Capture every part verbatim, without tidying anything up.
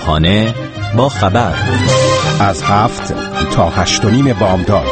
صبحانه با خبر از هفت تا هشت و نیم بامداد.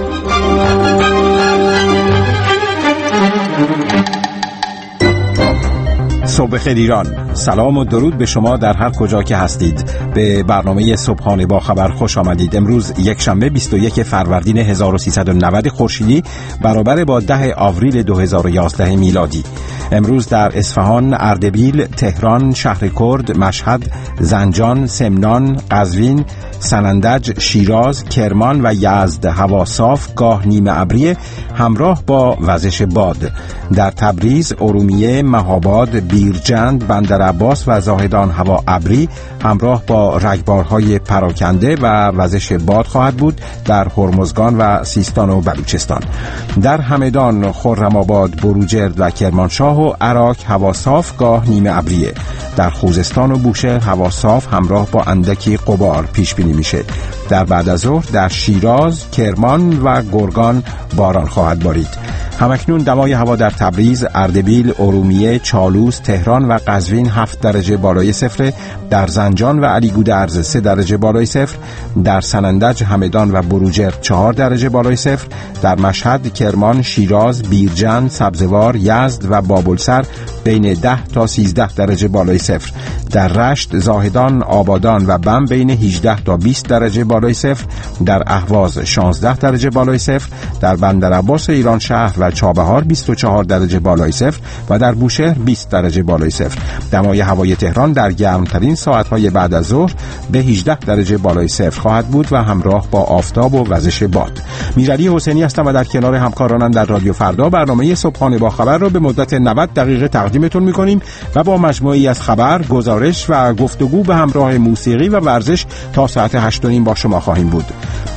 صبح خیر ایران، سلام و درود به شما در هر کجا که هستید. به برنامه صبحانه با خبر خوش آمدید. امروز یک شنبه بیست و یک فروردین هزار و سیصد و نود خورشیدی برابر با ده آوریل دو هزار و یازده میلادی. امروز در اصفهان، اردبیل، تهران، شهرکرد، مشهد، زنجان، سمنان، قزوین، سنندج، شیراز، کرمان و یزد هوا صاف گاه نیمه ابری همراه با وزش باد. در تبریز، ارومیه، مهاباد، بیرجند، بندرعباس و زاهدان هوا ابری همراه با رگبارهای پراکنده و وزش باد خواهد بود. در هرمزگان و سیستان و بلوچستان. در همدان، خرم‌آباد، بروجرد و کرمانشاه و عراق هوا صاف گاه نیمه ابریه. در خوزستان و بوشهر هوا صاف همراه با اندکی غبار پیش بینی میشه. در بعد از ظهر در شیراز، کرمان و گرگان باران خواهد بارید. همکنون دمای هوا در تبریز، اردبیل، ارومیه، چالوس، تهران و قزوین هفت درجه بالای صفر، در زنجان و علیگودرز سه درجه بالای صفر، در سنندج، همدان و بروجرد چهار درجه بالای صفر، در مشهد، کرمان، شیراز، بیرجند، سبزوار، یزد و بابلسر بین ده تا سیزده درجه بالای صفر، در رشت، زاهدان، آبادان و بم بین هجده تا بیست درجه بالای صفر، در اهواز شانزده درجه بالای صفر، در بندرعباس ایران شهر و چابهار بیست و چهار درجه بالای صفر و در بوشهر بیست درجه بالای صفر. دمای هوای تهران در گرمترین ساعت‌های بعد از ظهر به هجده درجه بالای صفر خواهد بود و همراه با آفتاب و وزش باد. میرعلی حسینی هستم و در کنار همکارانم در رادیو فردا برنامه صبحانه با خبر را به مدت نود دقیقه تقدیمتون می‌کنیم و با مجموعه‌ای از خبر، گزارش و گفتگو به همراه موسیقی و ورزش تا ساعت هشت و نیم با شما خواهیم بود.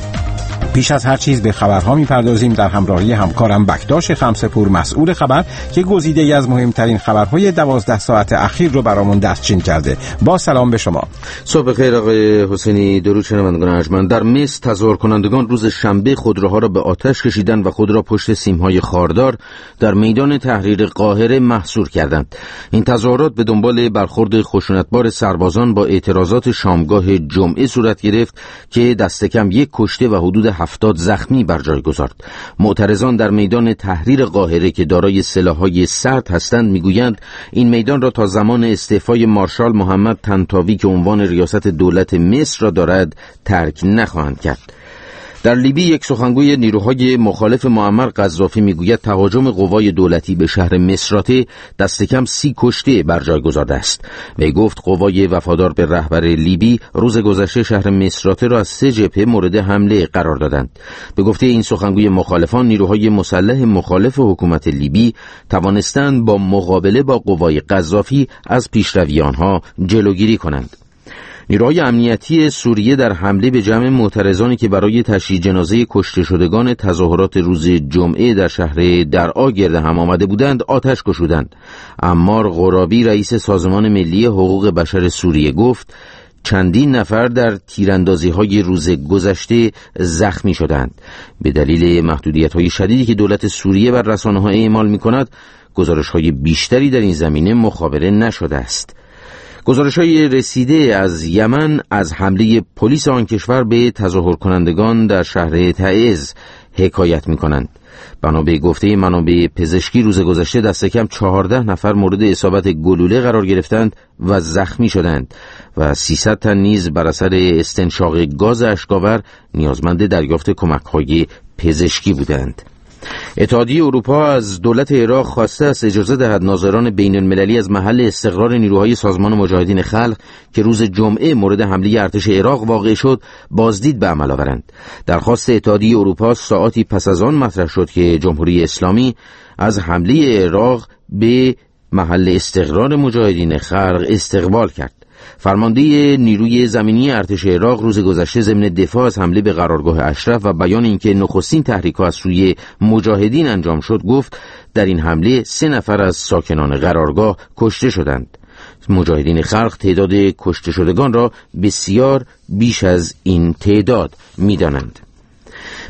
پیش از هر چیز به خبرها میپردازیم در همراهی همکارم بکتاش خمسه‌پور مسئول خبر که گزیده‌ای از مهمترین خبرهای دوازده ساعت اخیر رو برامون دستچین کرده. با سلام به شما. صبح خیر آقای حسینی. درود شنوندگان ارجمند. در مصر تظاهر کنندگان روز شنبه خودروها را به آتش کشیدند و خود را پشت سیم‌های خاردار در میدان تحریر قاهره محصور کردند. این تظاهرات به دنبال برخورد خشونتبار سربازان با اعتراضات شامگاه جمعه صورت گرفت که دست کم یک کشته و حدود هفتاد زخمی بر جای گذارد. معترضان در میدان تحریر قاهره که دارای سلاح‌های سرد هستند میگویند این میدان را تا زمان استعفای مارشال محمد طنطاوی که عنوان ریاست دولت مصر را دارد ترک نخواهند کرد. در لیبی یک سخنگوی نیروهای مخالف معمر قذافی میگوید تهاجم قوای دولتی به شهر مصراته دست کم سی کشته بر جای گذارده است. وی گفت قوای وفادار به رهبر لیبی روز گذشته شهر مصراته را از سه جبهه مورد حمله قرار دادند. به گفته این سخنگوی مخالفان، نیروهای مسلح مخالف حکومت لیبی توانستند با مقابله با قوای قذافی از پیشروی آنها جلوگیری کنند. نیروهای امنیتی سوریه در حمله به جمع معترضانی که برای تشییع جنازه کشته شدگان تظاهرات روز جمعه در شهر درعا گرد هم آمده بودند آتش گشودند. عمار غرابی رئیس سازمان ملی حقوق بشر سوریه گفت چندین نفر در تیراندازی‌های روز گذشته زخمی شدند. به دلیل محدودیت‌های شدیدی که دولت سوریه بر رسانه‌ها اعمال می‌کند، گزارش‌های بیشتری در این زمینه مخابره نشده است. گزارش‌های رسیده از یمن از حمله پلیس آن کشور به تظاهر کنندگان در شهر تعز حکایت می‌کنند. بنا به گفته منابع پزشکی روز گذشته دست کم چهارده نفر مورد اصابت گلوله قرار گرفتند و زخمی شدند و سیصد تن نیز بر اثر استنشاق گاز اشک‌آور نیازمند دریافت کمک‌های پزشکی بودند. اتحادیه اروپا از دولت عراق خواسته است اجازه دهد ناظران بین المللی از محل استقرار نیروهای سازمان مجاهدین خلق که روز جمعه مورد حمله ارتش عراق واقع شد بازدید به عمل آورند. درخواست اتحادیه اروپا ساعاتی پس از آن مطرح شد که جمهوری اسلامی از حمله عراق به محل استقرار مجاهدین خلق استقبال کرد. فرمانده نیروی زمینی ارتش عراق روز گذشته ضمن دفاع از حمله به قرارگاه اشرف و بیان اینکه نخستین تحریک‌ها از سوی مجاهدین انجام شد گفت در این حمله سه نفر از ساکنان قرارگاه کشته شدند. مجاهدین خلق تعداد کشته شدگان را بسیار بیش از این تعداد می‌دانند.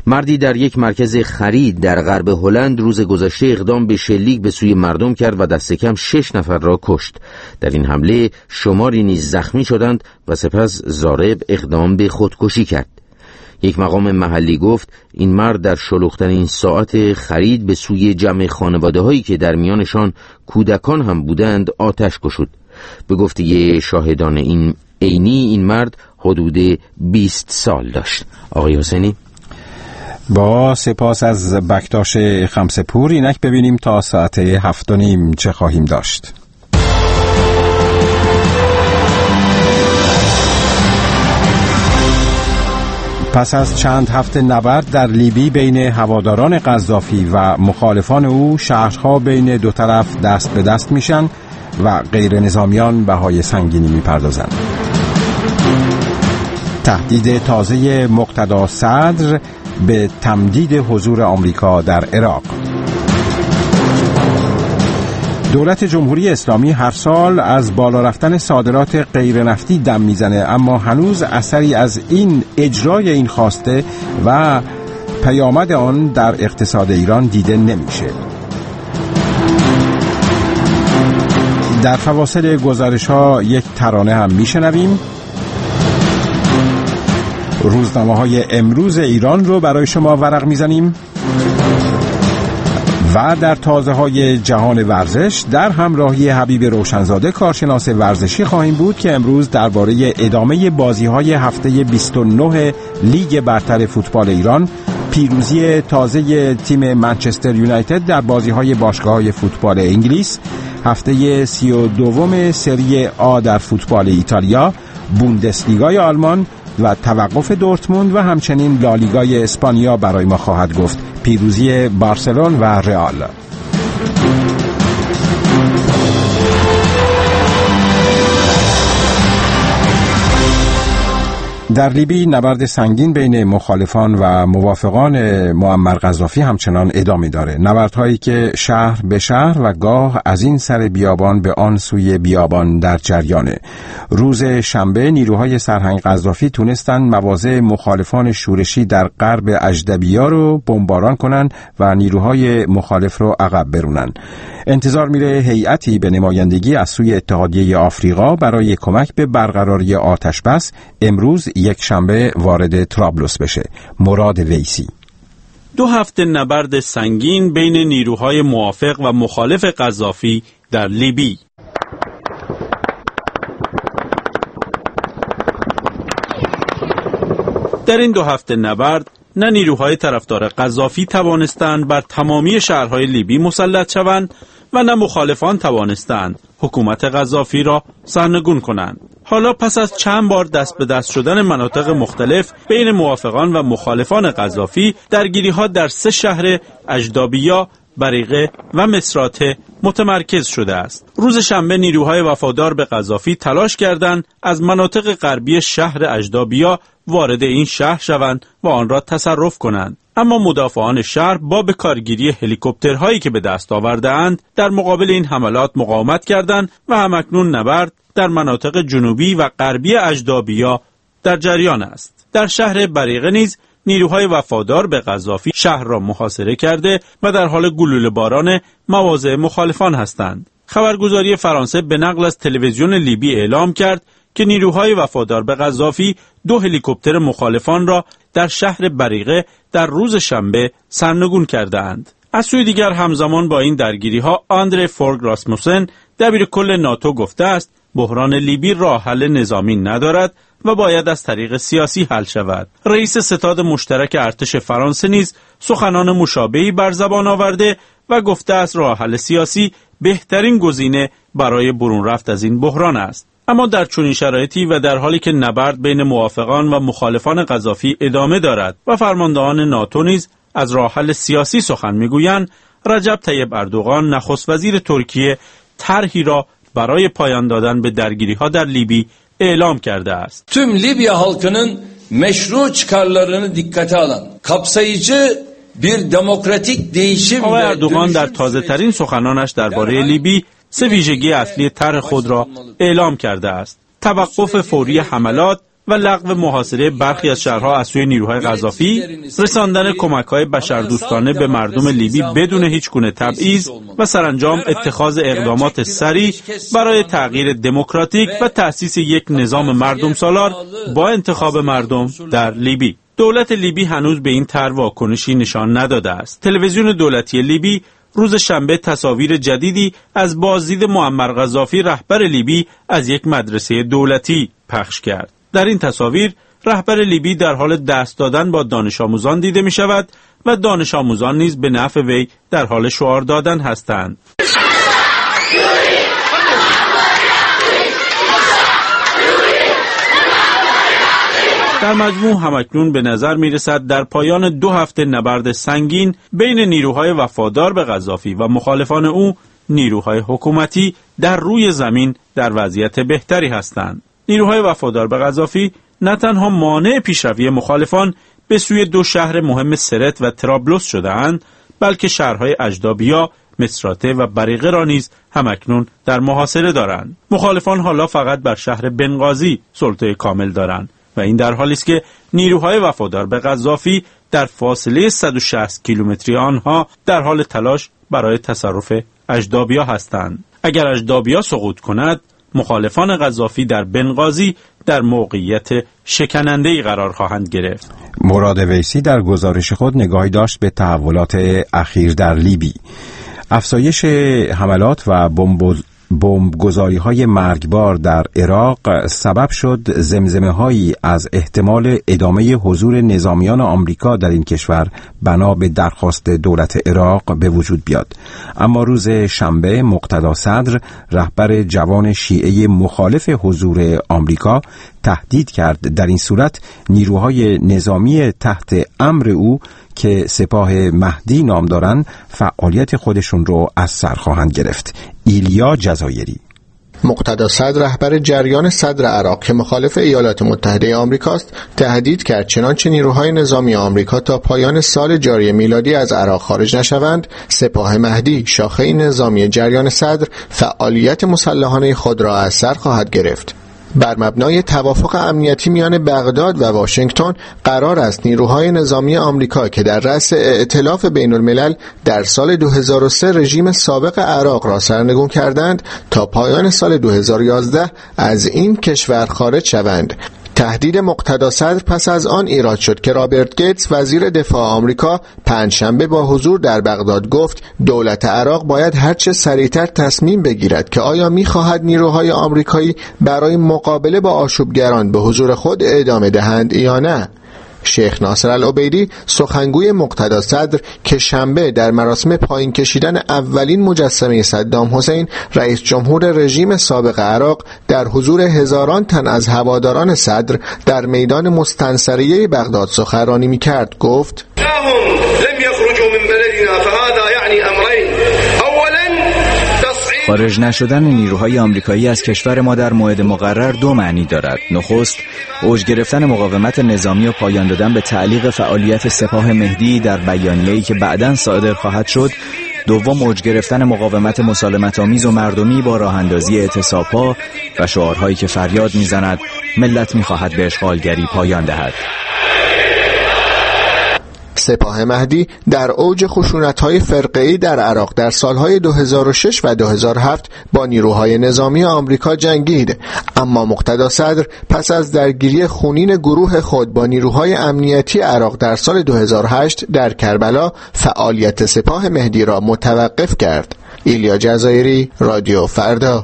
مردی در یک مرکز خرید در غرب هلند روز گذشته اقدام به شلیک به سوی مردم کرد و دست کم شش نفر را کشت. در این حمله شماری نیز زخمی شدند و سپس ضارب اقدام به خودکشی کرد. یک مقام محلی گفت این مرد در شلوغ‌ترین ساعت خرید به سوی جمع خانواده‌هایی که در میانشان کودکان هم بودند آتش گشود. به گفته شاهدان این عینی این مرد حدود بیست سال داشت. آقای حسینی، با سپاس از بکتاش خمسپور، اینک ببینیم تا ساعت هفت و نیم چه خواهیم داشت. پس از چند هفته نبرد در لیبی بین هواداران قذافی و مخالفان او، شهرها بین دو طرف دست به دست میشن و غیر نظامیان بهای سنگینی میپردازند. تهدید تازه مقتدا صدر به تمدید حضور آمریکا در عراق. دولت جمهوری اسلامی هر سال از بالا رفتن صادرات غیر نفتی دم میزنه، اما هنوز اثری از این اجرای این خواسته و پیامد آن در اقتصاد ایران دیده نمیشه. در فواصل گزارش ها یک ترانه هم میشنویم. روزنامه های امروز ایران رو برای شما ورق میزنیم و در تازه های جهان ورزش در همراهی حبیب روشنزاده کارشناس ورزشی خواهیم بود که امروز درباره ادامه بازی های هفته بیست و نه لیگ برتر فوتبال ایران، پیروزی تازه تیم منچستر یونایتد در بازی های باشگاه های فوتبال انگلیس، هفته سی و دوم سری آ در فوتبال ایتالیا، بوندسلیگای آلمان و توقف دورتموند و همچنین لالیگای اسپانیا برای ما خواهد گفت. پیروزی بارسلون و رئال. در لیبی نبرد سنگین بین مخالفان و موافقان معمر قذافی همچنان ادامه داره. نبردهایی که شهر به شهر و گاه از این سر بیابان به آن سوی بیابان در جریانه. روز شنبه نیروهای سرهنگ قذافی تونستن مواضع مخالفان شورشی در غرب اژدبیه رو بمباران کنن و نیروهای مخالف رو عقب برونن. انتظار میره هیئتی به نمایندگی از سوی اتحادیه آفریقا برای کمک به برقراری آتش بس امروز یک شنبه وارد طرابلس بشه. مراد ویسی. دو هفته نبرد سنگین بین نیروهای موافق و مخالف قذافی در لیبی. در این دو هفته نبرد نه نیروهای طرفدار قذافی توانستند بر تمامی شهرهای لیبی مسلط شوند و نه مخالفان توانستند حکومت قذافی را سرنگون کنند. حالا پس از چند بار دست به دست شدن مناطق مختلف بین موافقان و مخالفان قذافی، درگیری‌ها در سه شهر اژدابیه، بریقه و مصراته متمرکز شده است. روز شنبه نیروهای وفادار به قذافی تلاش کردند از مناطق غربی شهر اژدابیه وارد این شهر شوند و آن را تصرف کنند، اما مدافعان شهر با به کارگیری هلیکوپترهایی که به دست آورده‌اند در مقابل این حملات مقاومت کردند و همکنون نبرد در مناطق جنوبی و غربی اژدابیه در جریان است. در شهر بریقه نیز نیروهای وفادار به قذافی شهر را محاصره کرده و در حال گلوله باران مواضع مخالفان هستند. خبرگزاری فرانسه به نقل از تلویزیون لیبی اعلام کرد که نیروهای وفادار به قذافی دو هلیکوپتر مخالفان را در شهر بریقه در روز شنبه سرنگون کرده‌اند. از سوی دیگر همزمان با این درگیری‌ها آندره فورگ راسموسن دبیر کل ناتو گفته است بحران لیبی راه حل نظامی ندارد و باید از طریق سیاسی حل شود. رئیس ستاد مشترک ارتش فرانسه نیز سخنان مشابهی بر زبان آورده و گفته است راه حل سیاسی بهترین گزینه برای برون رفت از این بحران است. اما در چنین شرایطی و در حالی که نبرد بین موافقان و مخالفان قذافی ادامه دارد و فرماندهان ناتو نیز از راه حل سیاسی سخن میگویند، رجب طیب اردوغان نخست وزیر ترکیه طرحی را برای پایان دادن به درگیری‌ها در لیبی e'lam کرده است. Tüm Libya halkının meşru çıkarlarını dikkate alan kapsayıcı bir demokratik değişim آقای اردوغان در تازه ترین سخنانش درباره لیبی سه ویژگی اصلی طرح خود را اعلام کرده است: توقف فوری حملات و لغو محاصره برخی از شهرها از سوی نیروهای قذافی، رساندن کمک‌های بشردوستانه به مردم لیبی بدون هیچ گونه تبعیض و سرانجام اتخاذ اقدامات سریع برای تغییر دموکراتیک و تأسیس یک نظام مردم سالار با انتخاب مردم در لیبی. دولت لیبی هنوز به این طرح واکنشی نشان نداده است. تلویزیون دولتی لیبی روز شنبه تصاویر جدیدی از بازدید معمر قذافی رهبر لیبی از یک مدرسه دولتی پخش کرد. در این تصاویر رهبر لیبی در حال دست دادن با دانش آموزان دیده می شود و دانش آموزان نیز به نفع وی در حال شعار دادن هستند. در مجموع همکنون به نظر می رسد در پایان دو هفته نبرد سنگین بین نیروهای وفادار به قذافی و مخالفان او، نیروهای حکومتی در روی زمین در وضعیت بهتری هستند. نیروهای وفادار به قذافی نه تنها مانع پیشروی مخالفان به سوی دو شهر مهم سرت و ترابلوس شده‌اند، بلکه شهرهای اجدابیا، مصراته و بریقه را نیز همکنون در محاصره دارند. مخالفان حالا فقط بر شهر بنغازی سلطه کامل دارند و این در حالی است که نیروهای وفادار به قذافی در فاصله صد و شصت کیلومتری آنها در حال تلاش برای تصرف اجدابیا هستند. اگر اجدابیا سقوط کند، مخالفان قذافی در بنغازی در موقعیت شکننده‌ای قرار خواهند گرفت. مراد ویسی در گزارش خود نگاهی داشت به تحولات اخیر در لیبی. افزایش حملات و بمب بمبگذاری های مرگبار در عراق سبب شد زمزمه هایی از احتمال ادامه حضور نظامیان آمریکا در این کشور بنا به درخواست دولت عراق به وجود بیاد. اما روز شنبه مقتدا صدر، رهبر جوان شیعه مخالف حضور آمریکا، تهدید کرد در این صورت نیروهای نظامی تحت امر او که سپاه مهدی نام دارند فعالیت خودشون رو از سر خواهند گرفت. ایلیا جزایری. مقتدا صدر، رهبر جریان صدر عراق که مخالف ایالات متحده آمریکاست، تهدید کرد چنانچه نیروهای نظامی آمریکا تا پایان سال جاری میلادی از عراق خارج نشوند، سپاه مهدی، شاخه نظامی جریان صدر، فعالیت مسلحانه خود را از سر خواهد گرفت. بر مبنای توافق امنیتی میان بغداد و واشنگتن قرار است نیروهای نظامی آمریکا که در رأس ائتلاف بین الملل در سال دو هزار و سه رژیم سابق عراق را سرنگون کردند تا پایان سال دو هزار و یازده از این کشور خارج شوند. تهدید مقتدا صدر پس از آن ایراد شد که رابرت گیتس، وزیر دفاع آمریکا، پنجشنبه با حضور در بغداد گفت دولت عراق باید هرچه سریعتر تصمیم بگیرد که آیا می‌خواهد نیروهای آمریکایی برای مقابله با آشوبگران به حضور خود ادامه دهند یا نه. شیخ ناصر العبیدی، سخنگوی مقتدا صدر، که شنبه در مراسم پایین کشیدن اولین مجسمه صدام حسین، رئیس جمهور رژیم سابق عراق، در حضور هزاران تن از هواداران صدر در میدان مستنصریه بغداد سخنرانی می‌کرد، گفت: خارج نشدن نیروهای آمریکایی از کشور ما در موعد مقرر دو معنی دارد. نخست، اوج گرفتن مقاومت نظامی و پایان دادن به تعلیق فعالیت سپاه مهدی در بیانیه‌ای که بعداً صادر خواهد شد. دوم، اوج گرفتن مقاومت مسالمت‌آمیز و مردمی با راه‌اندازی اعتصاب‌ها و شعارهایی که فریاد می‌زند ملت می‌خواهد به اشغالگری پایان دهد. سپاه مهدی در اوج خشونت‌های فرقه‌ای در عراق در سالهای دو هزار و شش و دو هزار و هفت با نیروهای نظامی آمریکا جنگید، اما مقتدا صدر پس از درگیری خونین گروه خود با نیروهای امنیتی عراق در سال دو هزار و هشت در کربلا فعالیت سپاه مهدی را متوقف کرد. ایلیا جزایری، رادیو فردا.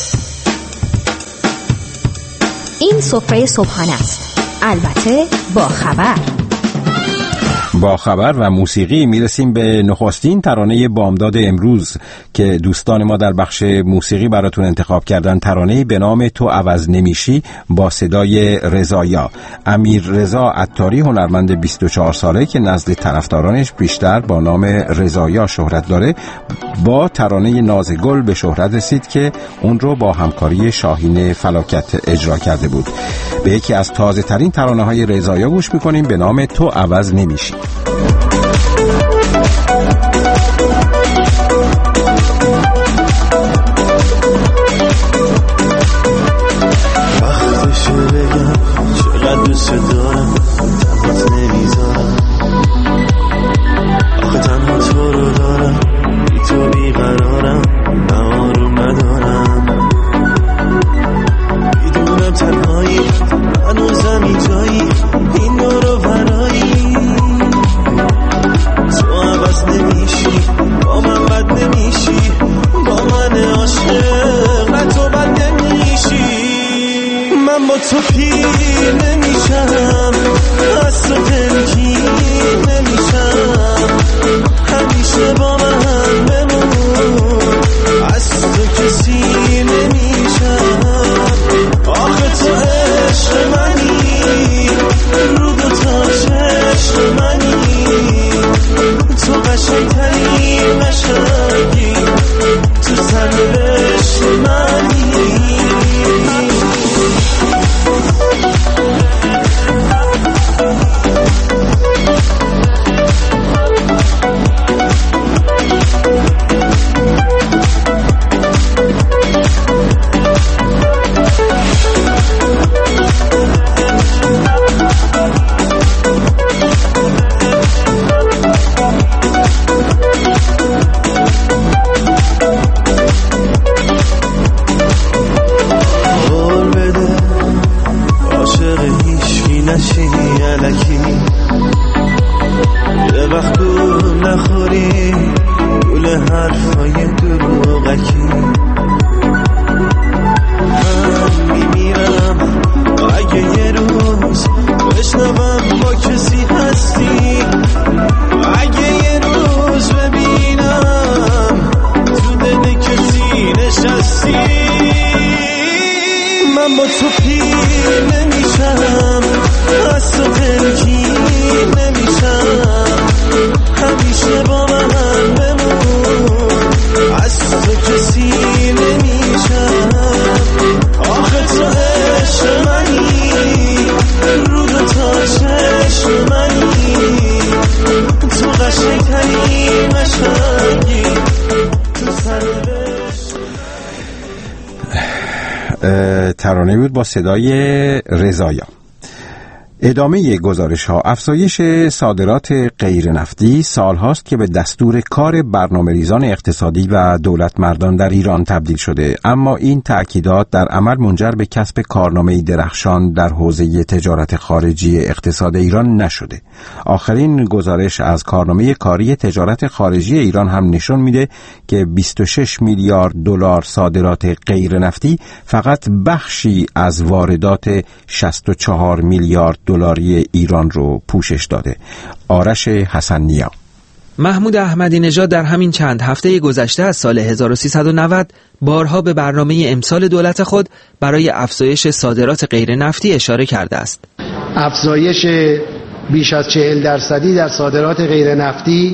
این سفره صبحانه است، البته با خبر. با خبر و موسیقی میرسیم به نخستین ترانه بامداد امروز که دوستان ما در بخش موسیقی براتون انتخاب کردن. ترانه‌ای به نام تو عوض نمیشی با صدای رضایا. امیر رضا عطاری، هنرمند بیست و چهار ساله که نزد طرفدارانش بیشتر با نام رضایا شهرت داره، با ترانه نازگل به شهرت رسید که اون رو با همکاری شاهین فلاکت اجرا کرده بود. به یکی از تازه ترین ترانه های رضایا گوش میکنیم به نام تو عوض نمیشی. وقتشه بگم با تو پیر نمیشم، از تو دلگیر نمیشم، همیشه با من بمون، از تو کسی نمیشم. آخه تو عشق منی، رو دو تا چشم منی، تو قشنگترین قشنگی، تو سرنوشت منی. ترانه بود با صدای رضایا. ادامه گزارش ها. افزایش صادرات غیر نفتی سال هاست که به دستور کار برنامه‌ریزان اقتصادی و دولت مردان در ایران تبدیل شده، اما این تأکیدات در عمل منجر به کسب کارنامه درخشان در حوزه تجارت خارجی اقتصاد ایران نشده. آخرین گزارش از کارنامه کاری تجارت خارجی ایران هم نشون میده که بیست و شش میلیارد دلار صادرات غیر نفتی فقط بخشی از واردات شصت و چهار میلیارد دلاری ایران رو پوشش داده. آرش حسن نیا. محمود احمدی نژاد در همین چند هفته گذشته از سال هزار و سیصد و نود بارها به برنامه امسال دولت خود برای افزایش صادرات غیر نفتی اشاره کرده است. افزایش بیش از چهل درصدی در صادرات غیر نفتی،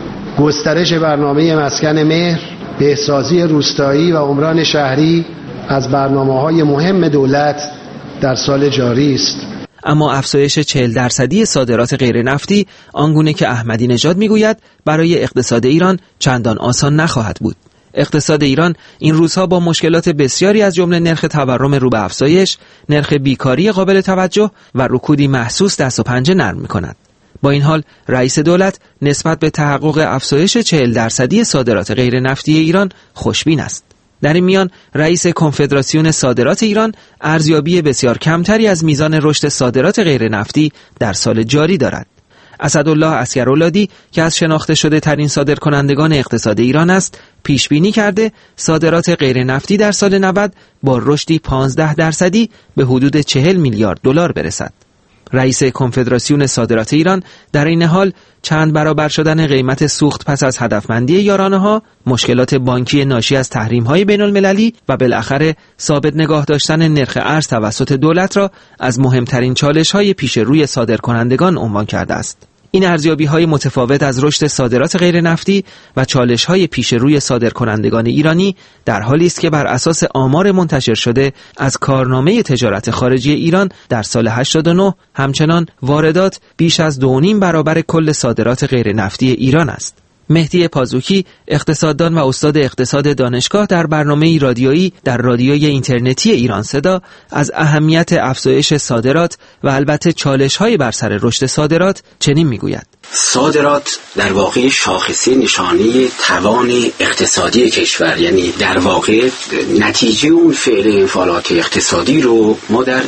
گسترش برنامه مسکن مهر، بهسازی روستایی و عمران شهری از برنامه‌های مهم دولت در سال جاری است. اما افزایش چهل درصدی صادرات غیر نفتی آنگونه که احمدی نژاد میگوید برای اقتصاد ایران چندان آسان نخواهد بود. اقتصاد ایران این روزها با مشکلات بسیاری از جمله نرخ تورم رو به افزایش، نرخ بیکاری قابل توجه و رکودی محسوس دست و پنجه نرم می‌کند. با این حال رئیس دولت نسبت به تحقق افزایش چهل درصدی صادرات غیر نفتی ایران خوشبین است. در این میان رئیس کنفدراسیون صادرات ایران ارزیابی بسیار کمتری از میزان رشد صادرات غیر نفتی در سال جاری دارد. اسدالله عسگرولادی که از شناخته شده ترین صادرکنندگان اقتصاد ایران است، پیش بینی کرده صادرات غیر نفتی در سال نود با رشدی پانزده درصدی به حدود چهل میلیارد دلار برسد. رئیس کنفدراسیون صادرات ایران در این حال چند برابر شدن قیمت سوخت پس از هدفمندی یارانه‌ها، مشکلات بانکی ناشی از تحریم‌های بین‌المللی و بالاخره ثابت نگاه داشتن نرخ ارز توسط دولت را از مهمترین چالش‌های پیش روی صادرکنندگان عنوان کرده است. این ارزیابی‌های متفاوت از رشد صادرات غیر نفتی و چالش‌های پیش روی صادرکنندگان ایرانی در حالی است که بر اساس آمار منتشر شده از کارنامه تجارت خارجی ایران در سال هشتاد و نه همچنان واردات بیش از دو و نیم برابر کل صادرات غیر نفتی ایران است. مهدی پازوکی، اقتصاددان و استاد اقتصاد دانشگاه، در برنامه رادیویی در رادیوی اینترنتی ایران صدا از اهمیت افزایش صادرات و البته چالش‌های بر سر رشد صادرات چنین میگوید: صادرات در واقع شاخصه نشانه توان اقتصادی کشور، یعنی در واقع نتیجه اون فعل انفعالات اقتصادی رو ما در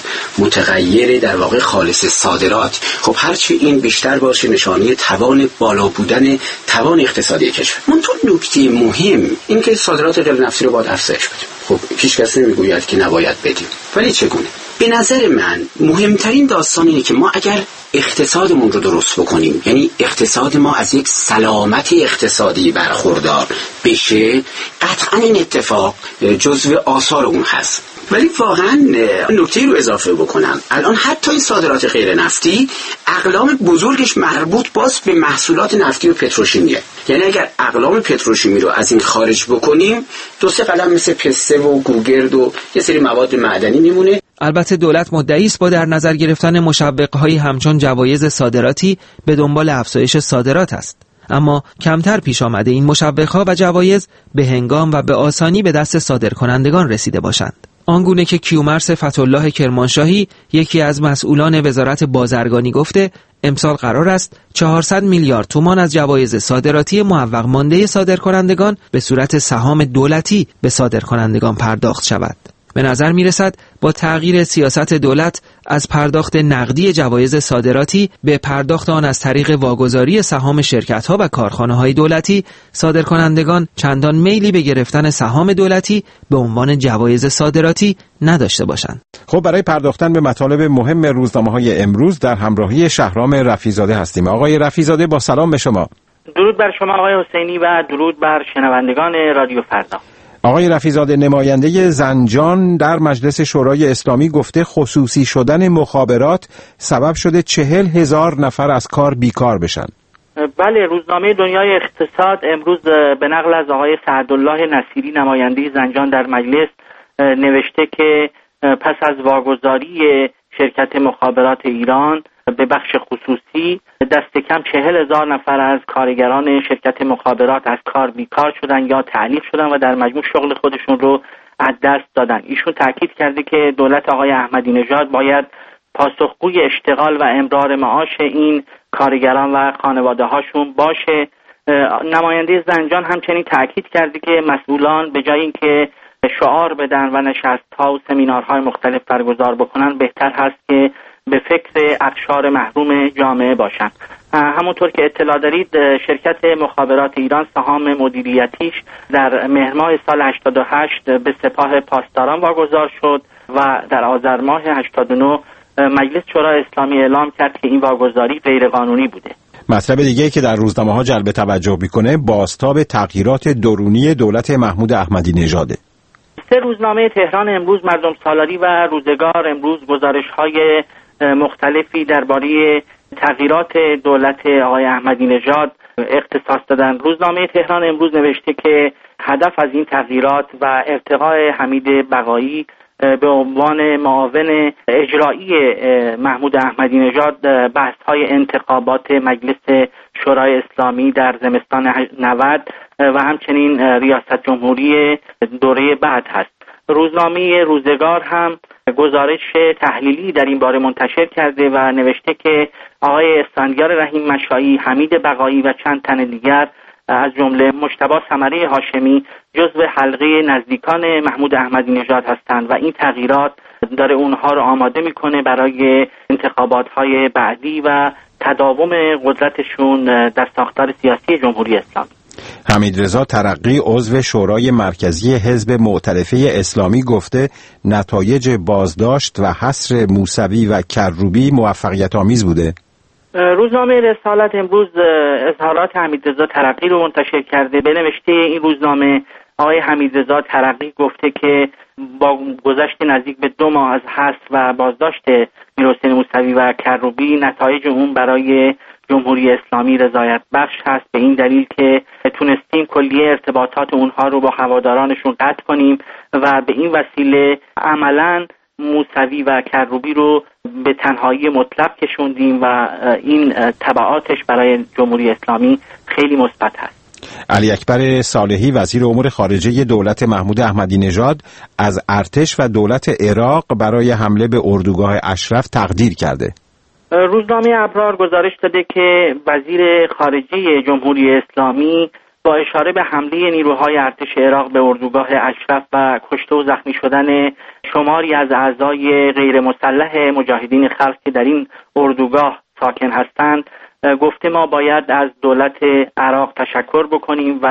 متغیر در واقع خالص صادرات، خب هرچی این بیشتر باشه نشانه توان بالا بودن توان اقتصادی کشور. منتها نکته مهم این که صادرات غیر نفتی رو باید افزایش بدیم. خب هیچ کس نمیگوید که نباید بدیم، ولی چگونه؟ به نظر من مهمترین داستان اینه که ما اگر اقتصادمون رو درست بکنیم، یعنی اقتصاد ما از یک سلامت اقتصادی برخوردار بشه، قطعا این اتفاق جزو آثار اون هست. ولی واقعا نکته رو اضافه بکنم، الان حتی این صادرات غیر نفتی اقلام بزرگش مربوط باز به محصولات نفتی و پتروشیمیه. یعنی اگر اقلام پتروشیمی رو از این خارج بکنیم، دو سه قلم مثل پسته و گوگرد و یه سری مواد معدنی میمونه. البته دولت مدعی است با در نظر گرفتن مشوق‌هایی همچون جوایز صادراتی به دنبال افزایش صادرات است. اما کمتر پیش آمده این مشوق‌ها و جوایز به هنگام و به آسانی به دست صادرکنندگان رسیده باشند. آنگونه که کیومرث فتح‌الله کرمانشاهی، یکی از مسئولان وزارت بازرگانی، گفته امسال قرار است چهارصد میلیارد تومان از جوایز صادراتی معوق مانده صادرکنندگان به صورت سهام دولتی به صادرکنندگان پرداخت شود. به نظر می رسد با تغییر سیاست دولت از پرداخت نقدی جوایز صادراتی به پرداخت آن از طریق واگذاری سهام شرکت‌ها و کارخانه‌های دولتی، صادرکنندگان چندان میلی به گرفتن سهام دولتی به عنوان جوایز صادراتی نداشته باشند. خب برای پرداختن به مطالب مهم روزنامه‌های امروز در همراهی شهرام رفیع‌زاده هستیم. آقای رفیع‌زاده با سلام به شما. درود بر شما آقای حسینی و درود بر شنوندگان رادیو فردا. آقای رفیع‌زاده، نماینده زنجان در مجلس شورای اسلامی گفته خصوصی شدن مخابرات سبب شده چهل هزار نفر از کار بیکار بشن. بله، روزنامه دنیای اقتصاد امروز به نقل از آقای سعدالله نصیری نماینده زنجان در مجلس نوشته که پس از واگذاری شرکت مخابرات ایران به بخش خصوصی دست کم چهل هزار نفر از کارگران شرکت مخابرات از کار بیکار شدن یا تعلیق شدن و در مجموع شغل خودشون رو از دست دادن. ایشون تاکید کرده که دولت آقای احمدی نژاد باید پاسخگوی اشتغال و امرار معاش این کارگران و خانواده هاشون باشه. نماینده زنجان همچنین تاکید کرده که مسئولان به جای اینکه شعار بدن و نشست‌ها و سمینارهای مختلف برگزار بکنن، بهتر هست که به فکر اقشار محروم جامعه باشند. همونطور که اطلاع دارید شرکت مخابرات ایران سهام مدیریتیش در مهر ماه سال هشتاد و هشت به سپاه پاسداران واگذار شد و در آذر ماه هشتاد و نه مجلس شورای اسلامی اعلام کرد که این واگذاری غیر قانونی بوده. مطلب دیگه‌ای که در روزنامه‌ها جلب توجه می‌کنه بازتاب تغییرات درونی دولت محمود احمدی نژاده. سه روزنامه تهران امروز، مردم سالاری و روزگار امروز گزارش‌های مختلفی درباره تغییرات دولت آقای احمدی نژاد اختصاص دادن. روزنامه تهران امروز نوشته که هدف از این تغییرات و ارتقای حمید بقایی به عنوان معاون اجرایی محمود احمدی نژاد بحث‌های انتخابات مجلس شورای اسلامی در زمستان نود و همچنین ریاست جمهوری دوره بعد هست. روزنامه روزگار هم گزارش تحلیلی در این باره منتشر کرده و نوشته که آقای اسفندیار رحیم مشایی، حمید بقایی و چند تن دیگر از جمله مجتبی ثمره هاشمی جزو حلقه نزدیکان محمود احمدی نژاد هستند و این تغییرات داره اونها رو آماده میکنه برای انتخابات‌های بعدی و تداوم قدرتشون در ساختار سیاسی جمهوری اسلامی. حمیدرضا ترقی عضو شورای مرکزی حزب معترفه اسلامی گفته نتایج بازداشت و حصر موسوی و کروبی موفقیت آمیز بوده. روزنامه رسالت امروز اظهارات حمیدرضا ترقی رو منتشر کرده. به نوشته این روزنامه آقای حمیدرضا ترقی گفته که با گذشت نزدیک به دو ماه از حصر و بازداشت میرحسین موسوی و کروبی نتایج اون برای جمهوری اسلامی رضایت بخش هست، به این دلیل که تونستیم کلیه ارتباطات اونها رو با هوادارانشون قطع کنیم و به این وسیله عملاً موسوی و کروبی رو به تنهایی مطلق کشوندیم و این تبعاتش برای جمهوری اسلامی خیلی مثبت هست. علی اکبر صالحی وزیر امور خارجه دولت محمود احمدی نژاد از ارتش و دولت عراق برای حمله به اردوگاه اشرف تقدیر کرده. روزنامه ابرار گزارش داده که وزیر خارجه جمهوری اسلامی با اشاره به حمله نیروهای ارتش عراق به اردوگاه اشرف و کشته و زخمی شدن شماری از اعضای غیر مسلح مجاهدین خلق که در این اردوگاه ساکن هستند گفته ما باید از دولت عراق تشکر بکنیم و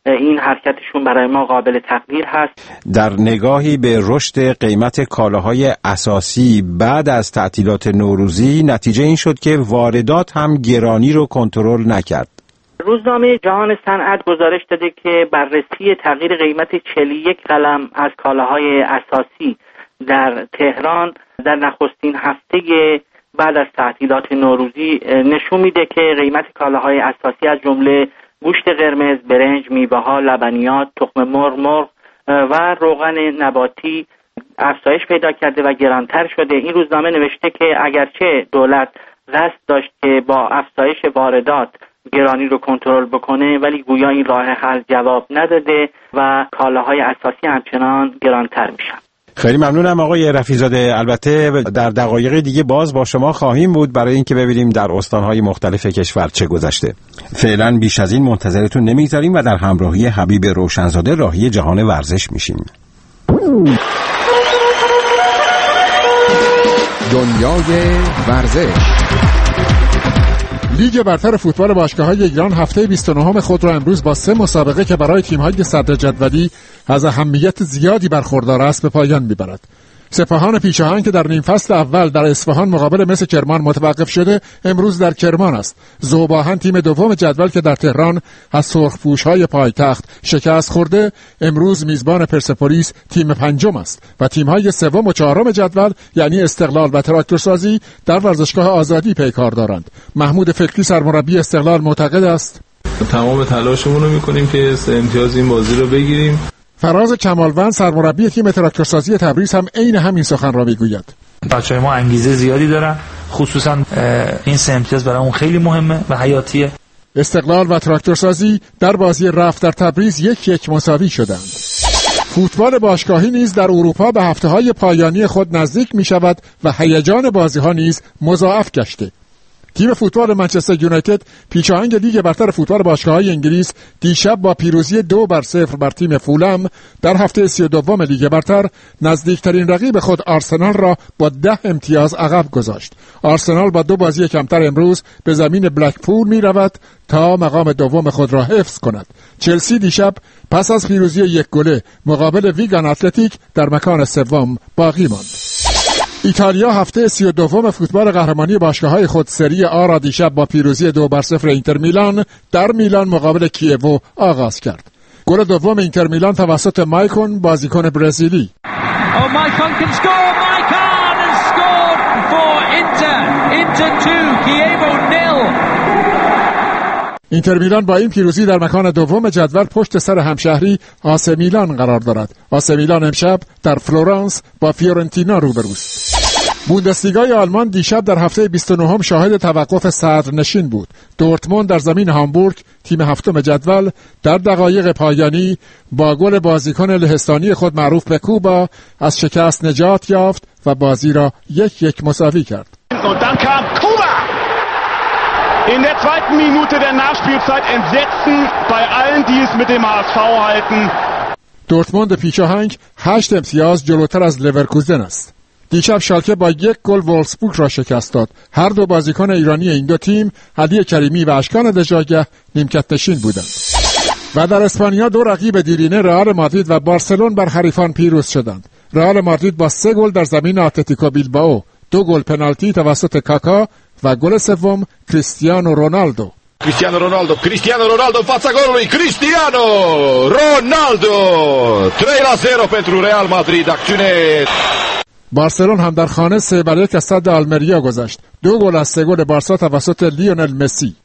این حرکتشون برای ما قابل تقدیر هست. در نگاهی به رشد قیمت کالاهای اساسی بعد از تعطیلات نوروزی، نتیجه این شد که واردات هم گرانی رو کنترل نکرد. روزنامه جهان صنعت گزارش داده که بررسی تغییر قیمت چهل و یک قلم از کالاهای اساسی در تهران در نخستین هفته بعد از تعطیلات نوروزی نشون میده که قیمت کالاهای اساسی از جمله گوشت قرمز، برنج، میوه‌ها، لبنیات، تخم مرغ، مرغ و روغن نباتی افزایش پیدا کرده و گرانتر شده. این روزنامه نوشته که اگرچه دولت قصد داشت که با افزایش واردات گرانی رو کنترل بکنه، ولی گویا این راه حل جواب نداده و کالاهای اساسی همچنان گرانتر میشن. خیلی ممنونم آقای رفیع‌زاده. البته در دقایق دیگه باز با شما خواهیم بود برای اینکه ببینیم در استانهای مختلف کشور چه گذشته. فعلا بیش از این منتظرتون نمیگذاریم و در همراهی حبیب روشنزاده راهی جهان ورزش میشیم. دنیای ورزش. لیگ برتر فوتبال باشگاه‌های ایران هفته بیست و نه خود را امروز با سه مسابقه که برای تیم‌های صدر جدولی از اهمیت زیادی برخوردار است به پایان می‌برد. سپاهان پیشاهنگ که در نیم فصل اول در اصفهان مقابل مس کرمان متوقف شده، امروز در کرمان است. ذوباهن تیم دوم جدول که در تهران از سرخپوش‌های پایتخت شکست خورده، امروز میزبان پرسپولیس تیم پنجم است و تیم‌های سوم و چهارم جدول یعنی استقلال و تراکتورسازی در ورزشگاه آزادی پیکار دارند. محمود فکری سرمربی استقلال معتقد است تمام تلاشمون رو می‌کنیم که سه امتیاز این بازی رو بگیریم. فراز کمالوند سرمربی تیم تراکتورسازی تبریز هم عین همین سخن را میگوید. بچه‌های ما انگیزه زیادی دارن، خصوصا این سه امتیاز برای اون خیلی مهمه و حیاتیه. استقلال و تراکتورسازی در بازی رفت در تبریز یک یک مساوی شدند. فوتبال باشگاهی نیز در اروپا به هفته‌های پایانی خود نزدیک می‌شود و هیجان بازی‌ها نیز مضاعف گشته. تیم فوتبال منچستر یونایتد پیشاهنگ لیگ برتر فوتبال باشگاه‌های انگلیس دیشب با پیروزی دو بر صفر بر تیم فولام در هفته سی و دوم لیگ برتر نزدیکترین رقیب خود آرسنال را با ده امتیاز عقب گذاشت. آرسنال با دو بازی کمتر امروز به زمین بلکپول می رود تا مقام دوم خود را حفظ کند. چلسی دیشب پس از پیروزی یک گله مقابل ویگان اتلتیک در مکان سوم باقی ماند. ایتالیا هفته سی و دوم فوتبال قهرمانی باشگاه‌های خود سری آ را دیشب با پیروزی دو بر صفر اینتر میلان در میلان مقابل کیوو آغاز کرد. گل دوم اینتر میلان توسط مایکون بازیکن برزیلی. اینتر میلان با این پیروزی در مکان دوم جدول پشت سر همشهری آس میلان قرار دارد. آس میلان امشب در فلورانس با فیورنتینا روبروست. بوندسلیگای آلمان دیشب در هفته بیست و نه شاهد توقف صدرنشین بود. دورتموند در زمین هامبورگ تیم هفتم جدول در دقایق پایانی با گل بازیکن لهستانی خود معروف به کوبا از شکست نجات یافت و بازی را یک یک مساوی کرد. In der zweiten Minute der Nachspielzeit Entsetzen bei allen, die es mit dem H S V halten. دورتموند پیشاهنگ هشت امتیاز جلوتر از لورکوزن است. دیشب شالکه با یک گل وولفسبورگ را شکست داد. هر دو بازیکن ایرانی این دو تیم، علی کریمی و اشکان دژاگه، نیمکت نشین بودند. و در اسپانیا دو رقیب دیرینه رئال مادرید و بارسلون بر حریفان پیروز شدند. رئال مادرید با سه گل در زمین اتلتیکو بیلبائو، دو گل پنالتی توسط کاکا و گل سوم کریستیانو رونالدو. Cristiano Ronaldo, Cristiano Ronaldo în fața golului, Cristiano Ronaldo, trei la zero pentru Real Madrid, acțiune. بارسلون هم در خانه سه بر یک از صد آلمریا گذشت. دو گل از سه گل بارسا توسط لیونل مسی.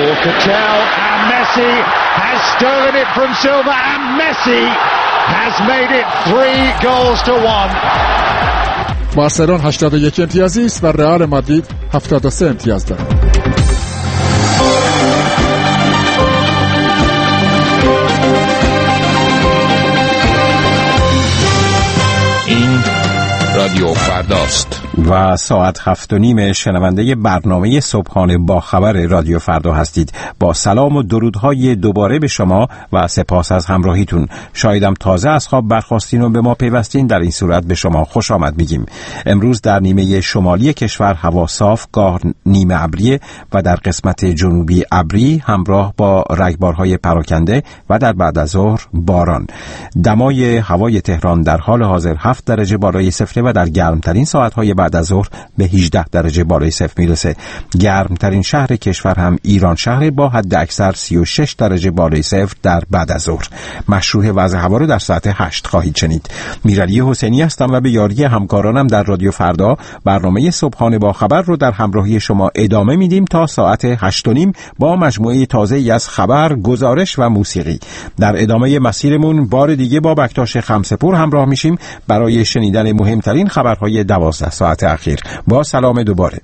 بارسلون هشتاد و یک امتیازی است و رئال مادرید هفتاد و سه امتیاز دارد. این رادیو فرداست. و ساعت هفت و نیم شنونده برنامه صبحانه با خبر رادیو فردا هستید. با سلام و درودهای دوباره به شما و سپاس از همراهیتون. شایدم تازه از خواب برخاستین و به ما پیوستین، در این صورت به شما خوش آمد میگیم. امروز در نیمه شمالی کشور هوا صاف، گاه نیمه ابری و در قسمت جنوبی ابری همراه با رگبارهای پراکنده و در بعد از ظهر باران. دمای هوای تهران در حال حاضر هفت درجه بالای صفر و در گرمترین ساعت‌های بعد از ظهر به هجده درجه بالای صفر میرسه. گرمترین شهر کشور هم ایران شهر با حد اکثر سی و شش درجه بالای صفر در بعد از ظهر. مشروع وضع هوا رو در ساعت هشت خواهید شنید. میرعلی حسینی هستم و به یاری همکارانم در رادیو فردا برنامه صبحانه با خبر رو در همراهی شما ادامه میدیم تا ساعت هشت و نیم با مجموعه تازه‌ای از خبر، گزارش و موسیقی. در ادامه مسیرمون بار دیگه با بکتاش خمسه‌پور همراه میشیم برای شنیدن مهمترین خبرهای دوازده ساعت اخیر. با سلام دوباره.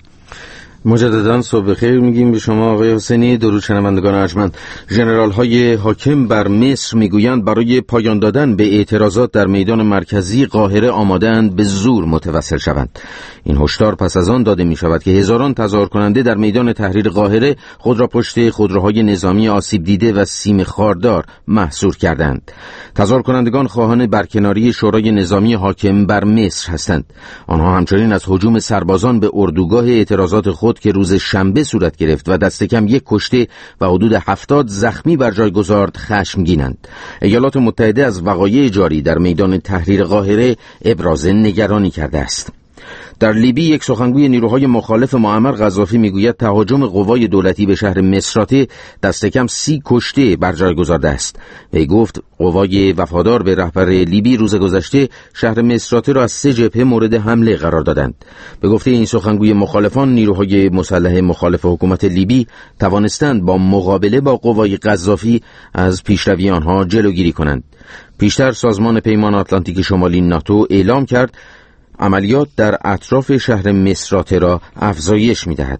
مجددا صبح بخیر میگیم به شما آقای حسینی. درود شنوندگان ارجمند. ژنرال های حاکم بر مصر میگویند برای پایان دادن به اعتراضات در میدان مرکزی قاهره آماده‌اند به زور متوسل شوند. این هشدار پس از آن داده می شود که هزاران تظاهر کننده در میدان تحریر قاهره خود را پشت خودروهای نظامی آسیب دیده و سیم خاردار محصور کردند. تظاهر کنندگان خواهان برکناری شورای نظامی حاکم بر مصر هستند. آنها همچنین از هجوم سربازان به اردوگاه اعتراضات خود که روز شنبه صورت گرفت و دست کم یک کشته و حدود هفتاد زخمی بر جای گذارد خشمگینند. ایالات متحده از وقایع جاری در میدان تحریر قاهره ابراز نگرانی کرده است. در لیبی یک سخنگوی نیروهای مخالف معمر قذافی میگوید تهاجم قوای دولتی به شهر مصراته دست کم سی کشته بر جای گذارده است. وی گفت قوای وفادار به رهبر لیبی روز گذشته شهر مصراته را از سه جبهه مورد حمله قرار دادند. به گفته این سخنگوی مخالفان، نیروهای مسلح مخالف حکومت لیبی توانستند با مقابله با قوای قذافی از پیشروی آنها جلوگیری کنند. پیشتر سازمان پیمان آتلانتیک شمالی ناتو اعلام کرد عملیات در اطراف شهر مصراته را افزایش می‌دهد.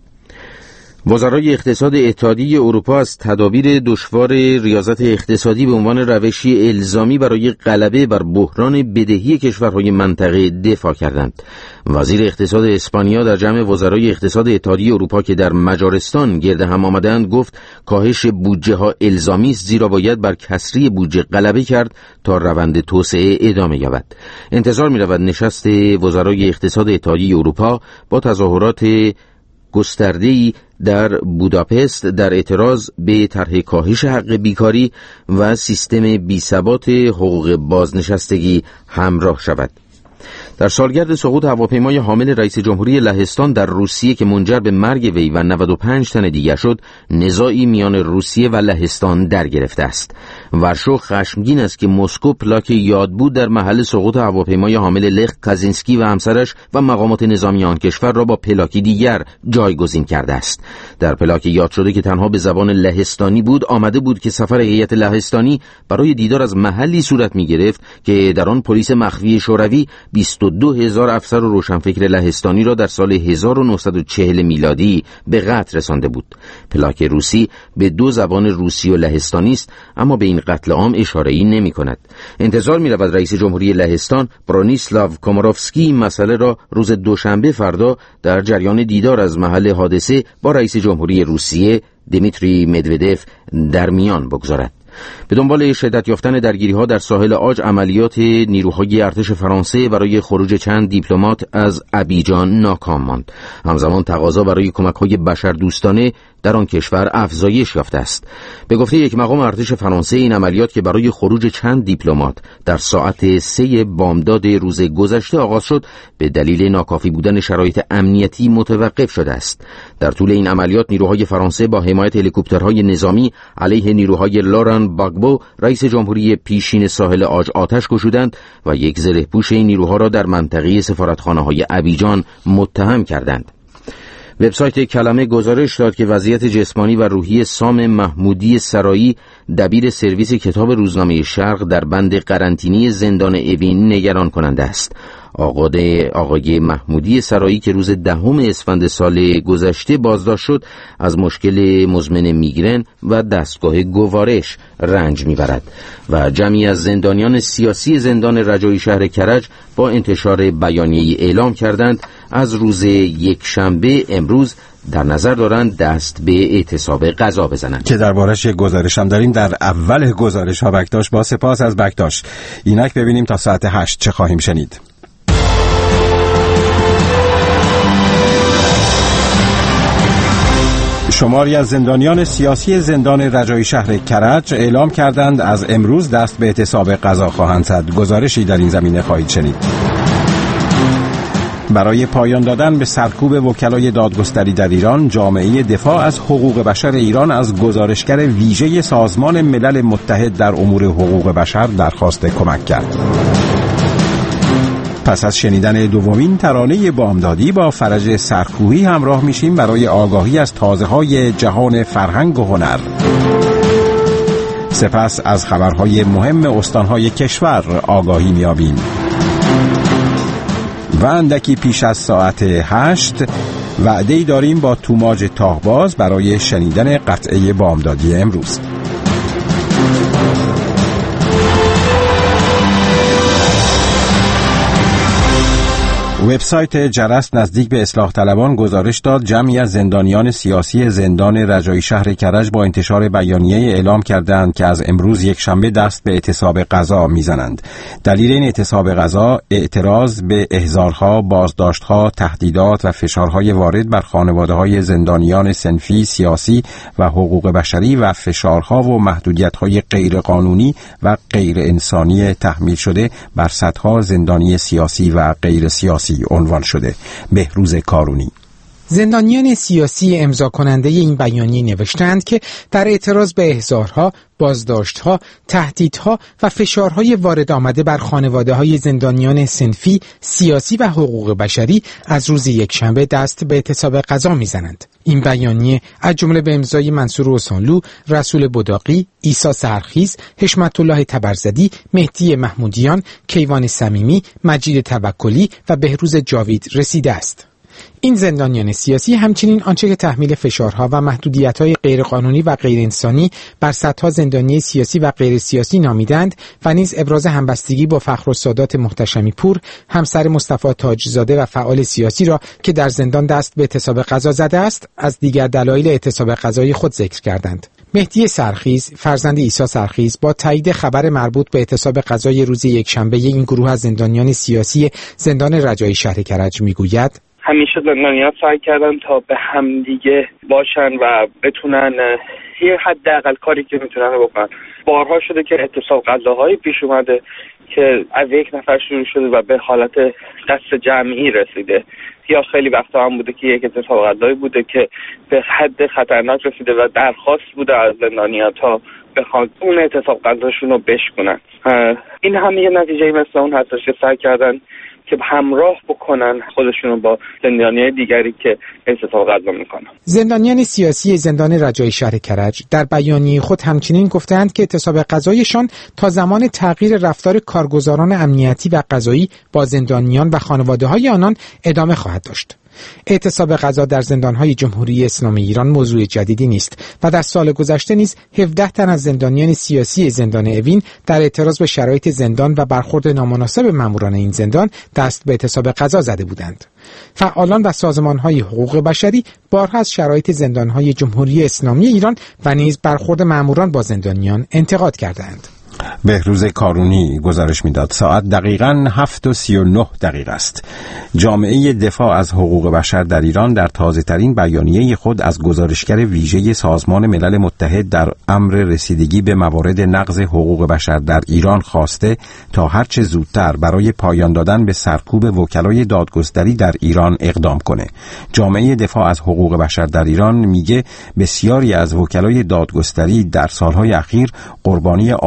وزرای اقتصاد اتحادیه اروپا از تدابیر دشوار ریاضت اقتصادی به عنوان روشی الزامی برای غلبه بر بحران بدهی کشورهای منطقه دفاع کردند. وزیر اقتصاد اسپانیا در جمع وزرای اقتصاد اتحادیه اروپا که در مجارستان گرد هم آمدند گفت کاهش بودجه ها الزامی است، زیرا باید بر کسری بودجه غلبه کرد تا روند توسعه ادامه یابد. انتظار می‌رود نشست وزرای اقتصاد اتحادیه اروپا با تظاهرات گسترده‌ای در بوداپست در اعتراض به طرح کاهش حق بیکاری و سیستم بی‌ثبات حقوق بازنشستگی همراه شود. در سالگرد سقوط هواپیمای حامل رئیس جمهوری لهستان در روسیه که منجر به مرگ وی و نود و پنج تن دیگر شد، نزاعی میان روسیه و لهستان در گرفته است. ورشو خشمگین است که مسکو پلاک یادبود در محل سقوط هواپیمای حامل لخ کازینسکی و همسرش و مقامات نظامی آن کشور را با پلاکی دیگر جایگزین کرده است. در پلاک یاد شده که تنها به زبان لهستانی بود، آمده بود که سفر هیئت لهستانی برای دیدار از محلی صورت می گرفت که در آن پلیس مخفی شوروی بیست و دو هزار افسر و روشنفکر لهستانی را در سال هزار و نهصد و چهل میلادی به قتل رسانده بود. پلاک روسی به دو زبان روسی و لهستانی است، اما به این قتل عام اشاره‌ای نمی‌کند. انتظار می‌رود رئیس جمهوری لهستان برونیسلاو کوماروفسکی این مسئله را روز دوشنبه فردا در جریان دیدار از محل حادثه با رئیس جمهوری روسیه دیمیتری مدودف در میان بگذارد. به دنبال شدت یافتن درگیری‌ها در ساحل عاج، عملیات نیروهای ارتش فرانسه برای خروج چند دیپلمات از ابیجان ناکام ماند. همزمان تقاضا برای کمک‌های بشردوستانه در آن کشور افزایش یافته است. به گفته یک مقام ارتش فرانسه، این عملیات که برای خروج چند دیپلمات در ساعت سه بامداد روز گذشته آغاز شد، به دلیل ناکافی بودن شرایط امنیتی متوقف شده است. در طول این عملیات نیروهای فرانسه با حمایت هلیکوپترهای نظامی علیه نیروهای لوران باگبو، رئیس جمهوری پیشین ساحل عاج، آتش گشودند و یک زره‌پوش این نیروها را در منطقه سفارتخانه‌های ابیجان متهم کردند. وبسایت کلمه گزارش داد که وضعیت جسمانی و روحی سام محمودی سرایی، دبیر سرویس کتاب روزنامه شرق، در بند قرنطینی زندان اوین نگران کننده است. آقای آقای محمودی سرایی که روز دهم اسفند سال گذشته بازداشت شد از مشکل مزمن میگرن و دستگاه گوارش رنج میبرد و جمعی از زندانیان سیاسی زندان رجایی شهر کرج با انتشار بیانیه‌ای اعلام کردند از روز یک شنبه امروز در نظر دارند دست به اعتصاب غذا بزنند که دربارش یک گزارش هم داریم. در اول گزارش ها بکتاش با سپاس از بکتاش. اینک ببینیم تا ساعت هشت چه خواهیم شنید. شماری از زندانیان سیاسی زندان رجایی شهر کرج اعلام کردند از امروز دست به اعتصاب غذا خواهند زد. گزارشی در این زمینه خواهید شنید. برای پایان دادن به سرکوب وکلای دادگستری در ایران، جامعه دفاع از حقوق بشر ایران از گزارشگر ویژه سازمان ملل متحد در امور حقوق بشر درخواست کمک کرد. پس از شنیدن دومین ترانه بامدادی با فرج سرکوهی همراه میشیم برای آگاهی از تازه‌های جهان فرهنگ و هنر. سپس از خبرهای مهم استانهای کشور آگاهی میابیم. و اندکی پیش از ساعت هشت وعده‌ای داریم با توماج تاهباز برای شنیدن قطعه بامدادی امروز. وبسایت جرس نزدیک به اصلاح طلبان گزارش داد جمعی از زندانیان سیاسی زندان رجایی شهر کرج با انتشار بیانیه اعلام کردند که از امروز یک شنبه دست به اعتصاب غذا میزنند. دلیل این اعتصاب غذا اعتراض به احضارها، بازداشتها، تهدیدات و فشارهای وارد بر خانواده‌های زندانیان صنفی، سیاسی و حقوق بشری و فشارها و محدودیت‌های غیرقانونی و غیر انسانی تحمیل شده بر صدها زندانی سیاسی و غیر سیاسی عنوان شده. بهروز کارونی. زندانیان سیاسی امضا کننده این بیانیه نوشتند که در اعتراض به احضارها، بازداشتها، تهدیدها و فشارهای وارد آمده بر خانواده‌های زندانیان صنفی، سیاسی و حقوق بشری از روز یکشنبه دست به اعتصاب غذا میزنند. این بیانیه از جمله به امضای منصور حسینلو، رسول بداقی، عیسی سرخیز، حشمت الله تبرزدی، مهدی محمودیان، کیوان صمیمی، مجید توکلی و بهروز جاوید رسیده است. این زندانیان سیاسی همچنین آنچه که تحمیل فشارها و محدودیت‌های غیرقانونی و غیر انسانی بر صدها زندانی سیاسی و غیر سیاسی نامیدند و نیز ابراز همبستگی با فخرالسادات محتشمی پور، همسر مصطفی تاجزاده و فعال سیاسی را که در زندان دست به اعتصاب غذا زده است، از دیگر دلایل اعتصاب غذایی خود ذکر کردند. مهدی سرخیز، فرزند عیسی سرخیز، با تایید خبر مربوط به اعتصاب غذای روز یکشنبه این گروه از زندانیان سیاسی زندان رجایی شهر کرج میگوید: همیشه زندانیان سعی کردن تا به همدیگه باشن و بتونن یه حداقل کاری که میتونن بکنن. بارها شده که اعتصاب غذاهایی پیش اومده که از یک نفر شروع شده و به حالت قصد جمعی رسیده، یا خیلی وقتا هم بوده که یک اعتصاب غذایی بوده که به حد خطرناک رسیده و درخواست بوده از زندانیان تا بخوان اون اعتصاب غذاشون رو بشکنن. این هم یه نتیجه مثل اون هستش که سعی کردن که همراه بکنن خودشونو با زندانیان دیگری که اعتصاب غذا میکنن. زندانیان سیاسی زندان رجایی شهر کرج در بیانیه خود همچنین گفتند که اعتصاب غذایشان تا زمان تغییر رفتار کارگزاران امنیتی و قضایی با زندانیان و خانواده‌های آنان ادامه خواهد داشت. اعتصاب غذا در زندان‌های جمهوری اسلامی ایران موضوع جدیدی نیست و در سال گذشته نیز هفده تن از زندانیان سیاسی زندان اوین در اعتراض به شرایط زندان و برخورد نامناسب ماموران این زندان دست به اعتصاب غذا زده بودند. فعالان و سازمان‌های حقوق بشری بارها از شرایط زندان‌های جمهوری اسلامی ایران و نیز برخورد ماموران با زندانیان انتقاد کردند. بهروز کارونی گزارش میداد. ساعت دقیقاً هفت و سی و نه دقیقه است. جامعه دفاع از حقوق بشر در ایران در تازه ترین بیانیه خود از گزارشگر ویژه سازمان ملل متحد در امر رسیدگی به موارد نقض حقوق بشر در ایران خواسته تا هرچه زودتر برای پایان دادن به سرکوب وکلای دادگستری در ایران اقدام کنه. جامعه دفاع از حقوق بشر در ایران میگه بسیاری از وکلای دادگستری در سالهای اخیر قربانی آزار و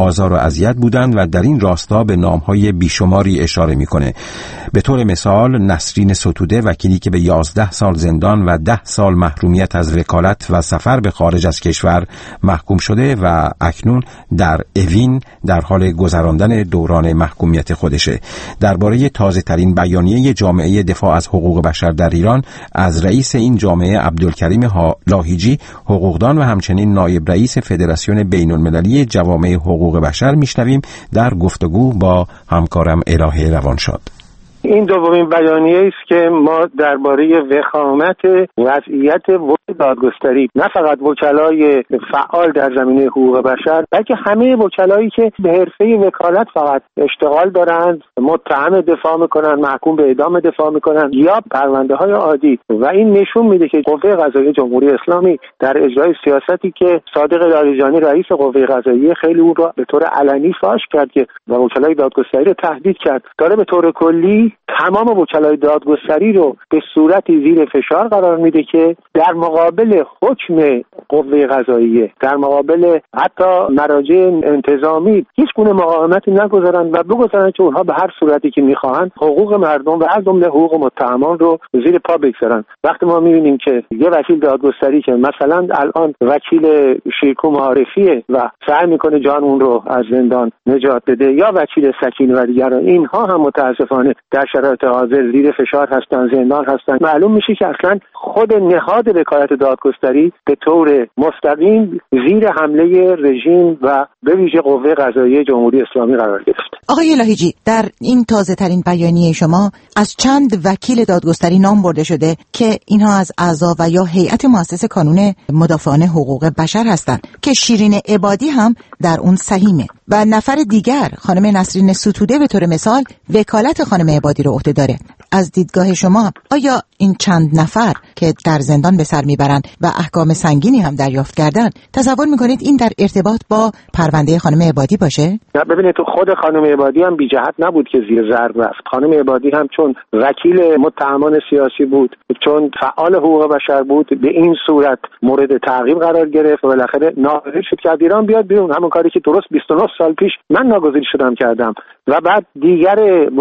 اذیت بودند و در این راستا به نامهای بیشماری اشاره میکنه. به طور مثال نسرین ستوده، وکیلی که به یازده سال زندان و ده سال محرومیت از وکالت و سفر به خارج از کشور محکوم شده و اکنون در اوین در حال گذراندن دوران محکومیت خودشه. درباره تازه ترین بیانیه جامعه دفاع از حقوق بشر در ایران از رئیس این جامعه عبدالکریم لاهیجی، حقوقدان و همچنین نایب رئیس فدراسیون بین المللی جوامع حقوق بشر میشنویم در گفتگو با همکارم الهه روانشاد. این دومین بیانیه است که ما درباره وخامت وضعیت دادگستری، نه فقط وکلای فعال در زمینه حقوق بشر، بلکه همه وکلایی که به حرفه وکالت فقط اشتغال دارند، متهم دفاع میکنن، محکوم به اعدام دفاع میکنن یا پرونده های عادی. و این نشون میده که قوه قضاییه جمهوری اسلامی در اجرای سیاستی که صادق لاریجانی رئیس قوه قضاییه خیلی او را به طور علنی فاش کرد که و وکلای دادگستری رو تهدید کرد، داره به طور کلی تمام وکلای دادگستری رو به صورتی زیر فشار قرار میده که در مقابل حکم قوه قضاییه، در مقابل حتی مراجع انتظامی هیچ گونه مقاومتی نگذارن و بگذارن که اونها به هر صورتی که میخواهند حقوق مردم و از جمله حقوق متهمان رو زیر پا بگذارن. وقتی ما میبینیم که یه وکیل دادگستری که مثلا الان وکیل شیرکو معارفیه و سعی میکنه جان اون رو از زندان نجات بده، یا وکیل سکین و دیگران، اینها هم متاسفانه در شرایط حاضر زیر فشار هستن، زندان هستن. معلوم میشه که اصلا خود نهاد وکالت دادگستری به طور مستقیم زیر حمله رژیم و به ویژه قوه قضاییه جمهوری اسلامی قرار گرفت. آقای لاهیجی، در این تازه ترین بیانیه شما از چند وکیل دادگستری نام برده شده که اینها از اعضا و یا هیئت مؤسس کانون مدافعان حقوق بشر هستند که شیرین عبادی هم در اون سهیمه و نفر دیگر خانم نسرین ستوده به طور مثال وکالت خانم عبادی رو عهده داره. از دیدگاه شما آیا این چند نفر که در زندان به سر میبرند و احکام سنگینی هم دریافت کردن، تصور میکنید این در ارتباط با پرونده خانم عبادی باشه؟ نه، ببینید تو خود خانم عبادی هم بی جهت نبود که زیر ضرب رفت. خانم عبادی هم چون وکیل متهمان سیاسی بود، چون فعال حقوق بشر بود، به این صورت مورد تعقیب قرار گرفت و بالاخره ناگزیر شد که از ایران بیاد بیرون. همون کاری که درست بیست و نه سال پیش من ناگزیر شدم کردم و بعد دیگر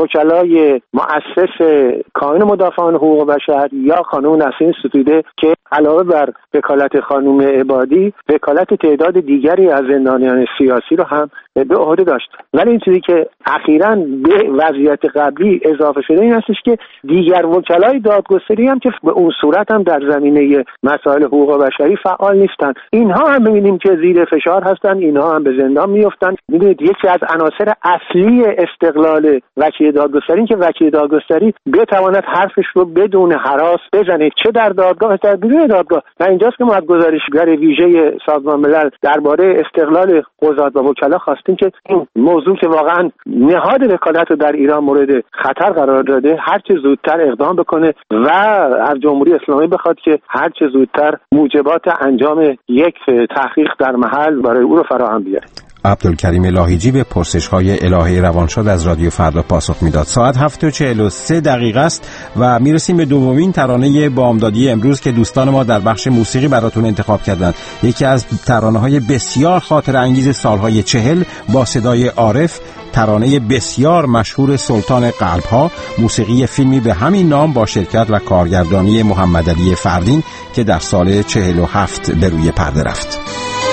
وکلای مؤسس کانون مدافعان حقوق بشر یا خانم نسرین ستوده که علاوه بر وکالت خانم عبادی وکالت تعداد دیگری از زندانیان سیاسی رو هم به عهده داشت. ولی این چیزی که اخیراً به وضعیت قبلی اضافه شده این هستش که دیگر وکلای دادگستری هم که به اون صورت هم در زمینه مسائل حقوق بشری فعال نیستن، اینها هم می‌بینیم که زیر فشار هستن، اینها هم به زندان میافتن. می‌دونید یکی از عناصر اصلی استقلال وکیل دادگستری که وکیل دادگستری بتواند حرفش رو بدون هراس بزنه، چه در دادگاه چه در بیرون دادگاه. و اینجاست که ما از گزارشگر ویژه سازمان ملل درباره استقلال قضات و وکلا خواستیم که این موضوع که واقعا نهاد وکالت رو در ایران مورد خطر قرار داده هر چه زودتر اقدام بکنه و از جمهوری اسلامی بخواد که هر چه زودتر موجبات انجام یک تحقیق در محل برای او رو فراهم بیاره. عبدالکریم لاهیجی به پرسش‌های الهه روانشاد از رادیو فردا پاسخ میداد. ساعت هفت و چهل و سه دقیقه است و میرسیم به دومین ترانه بامدادی امروز که دوستان ما در بخش موسیقی براتون انتخاب کردند. یکی از ترانه‌های بسیار خاطر انگیز سالهای چهل با صدای عارف، ترانه بسیار مشهور سلطان قلب‌ها، موسیقی فیلمی به همین نام با شرکت و کارگردانی محمدعلی فردین که در سال چهل و هفت به روی پرده رفت.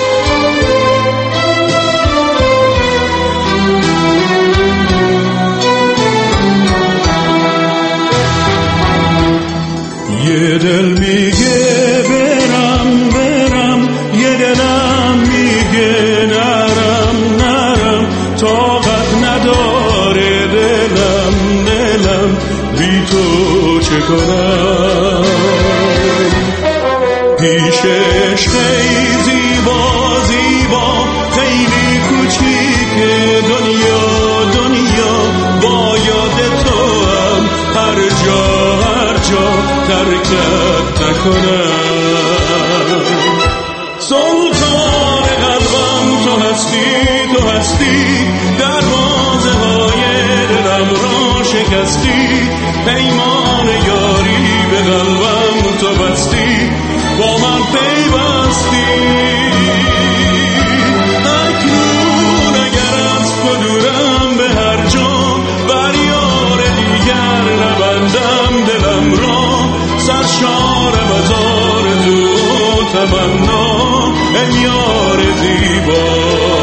یه دل میگه برم برم، یه دلم میگه نرم نرم، طاقت نداره دلم دلم بی تو چه کنم. پیشش خیلی زیبا زیبا، خیلی کوچیک دنیا دنیا، با یاد تو هم هر جا هر جا ترکت نکنم. سلطان قلبم تو هستی تو هستی، دروازه های دلم را شکستی، پیمان یاری به قلبم تو بستی، با من پیوستی. اکنون اگر از تمنا ای یار زیبا.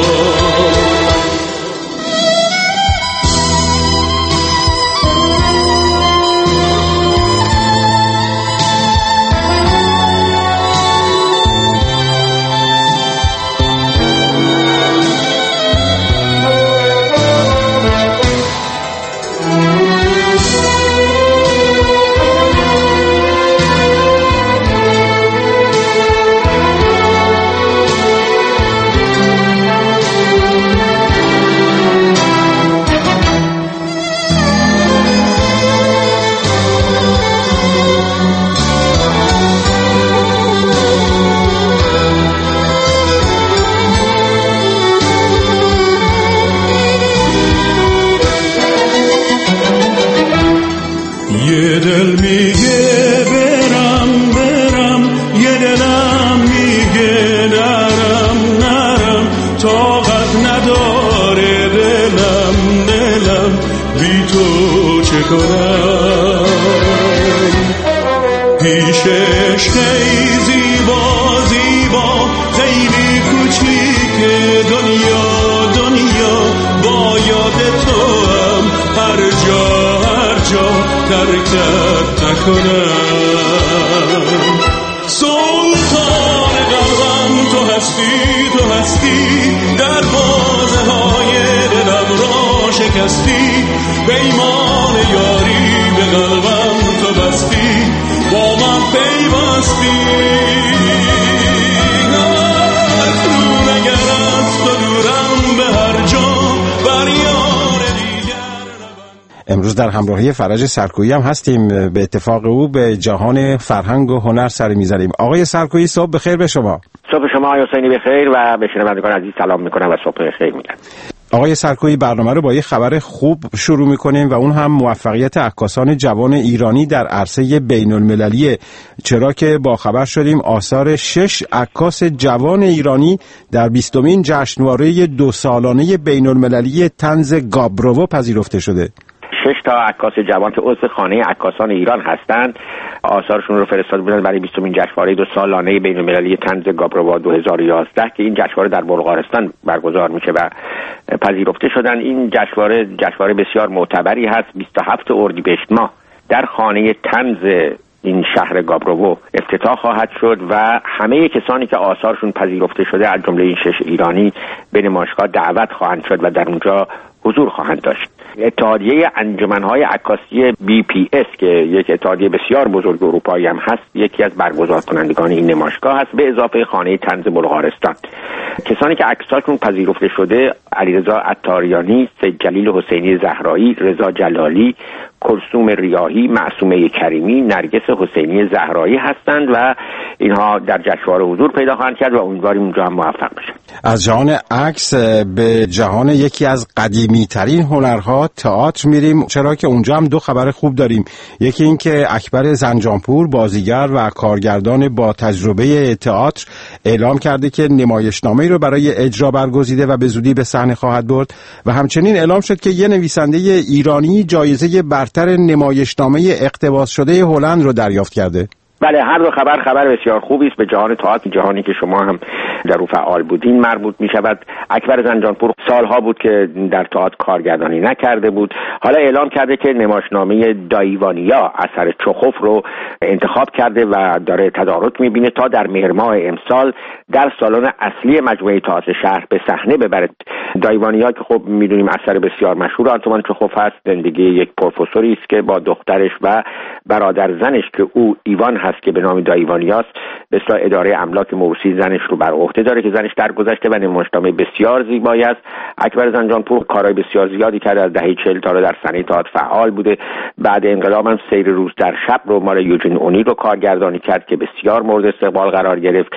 یه دل میگه برم برم، یه دلم میگه نرم نرم، طاقت نداره دلم دلم بی تو چه کنم. پیشش خیلی زیبا زیبا، خیلی کوچیکه دنیا دنیا، با یاد تو هم هر جا هر جا ترکت نکنم. سلطان قلبم تو هستی تو هستی، در بازه های دلم را شکستی، پیمان یاری به قلبم تو بستی، با من پیوستی. اکنون اگر از تو دورم به هر جا بر یار دیگر. امروز در همراهی فرج سرکویی هم هستیم. به اتفاق او به جهان فرهنگ و هنر سری می‌زنیم. آقای سرکویی صبح بخیر به شما. صبح شما آقای حسینی بخیر و به شنوندگان عزیز سلام می‌کنم و صبح بخیر میگم. آقای سرکویی، برنامه رو با یه خبر خوب شروع می‌کنیم و اون هم موفقیت عکاسان جوان ایرانی در عرصه بین‌المللیه، چرا که با خبر شدیم آثار شش عکاس جوان ایرانی در بیستمین جشنواره دو سالانه بین‌المللی طنز گابروو پذیرفته شده. شش تا عکاس جوان که عضو خانه عکاسان ایران هستند آثارشون رو فرستاده بودن برای بیستمین جشنواره دو سالانه بین‌المللی طنز گابروو دو هزار و یازده که این جشنواره در بلغارستان برگزار میشه و پذیرفته شدن. این جشنواره جشنواره بسیار معتبری هست. بیست و هفتم اردیبهشت ماه در خانه طنز این شهر گابروو افتتاح خواهد شد و همه کسانی که آثارشون پذیرفته شده از جمله این شش ایرانی به نمایشگاه دعوت خواهند شد و در اونجا حضور خواهند داشت. اتحادیه انجمن‌های عکاسی بی پی اس که یک اتحادیه بسیار بزرگ اروپایی هم هست، یکی از برگزارکنندگان این نمایشگاه هست، به اضافه خانه طنز بلغارستان. کسانی که عکساشون پذیرفته شده علیرضا عطاریانی، سید جلیل حسینی زهرایی، رضا جلالی، کلثوم ریاحی، معصومه کریمی، نرگس حسینی زهرایی هستند و اینها در جشنواره حضور پیدا خواهند کرد و امیدواریم اونجا هم موفق بشن. از جهان عکس به جهان یکی از قدیمی ترین هنرها تئاتر میریم، چرا که اونجا هم دو خبر خوب داریم. یکی این که اکبر زنجانپور، بازیگر و کارگردان با تجربه تئاتر، اعلام کرده که نمایشنامه‌ای رو برای اجرا برگزیده و به زودی به صحنه خواهد برد و همچنین اعلام شد که یه نویسنده ایرانی جایزه برتر نمایشنامه اقتباس شده هلند رو دریافت کرده. بله، هر دو خبر خبر بسیار خوبی است به جهان تئاتر، جهانی که شما هم در او فعال بودین مربوط می شود. اکبر زنجانپور سالها بود که در تئاتر کارگردانی نکرده بود، حالا اعلام کرده که نمایشنامه دایوانیا اثر چخوف رو انتخاب کرده و داره تدارک می بینه تا در مهر ماه امسال در سالن اصلی مجموعه تئاتر شهر به صحنه ببرد. دایوانیا که خب میدونیم اثر بسیار مشهور آنتوان چخوف هست، زندگی یک پروفسوری است که با دخترش و برادر زنش که او ایوان هست که به نام دایوانیاست به اصطلاح اداره املاک موروثی زنش رو بر عهده داره که زنش درگذشته و نمایشنامه بسیار زیبایی است. اکبر زنجانپور کارهای بسیار زیادی کرده، از دهه چهل تا در صحنه تئاتر فعال بوده. بعد انقلاب هم سیر روز در شب رو مال یوجین اونی رو کارگردانی کرد که بسیار مورد استقبال قرار گرفت.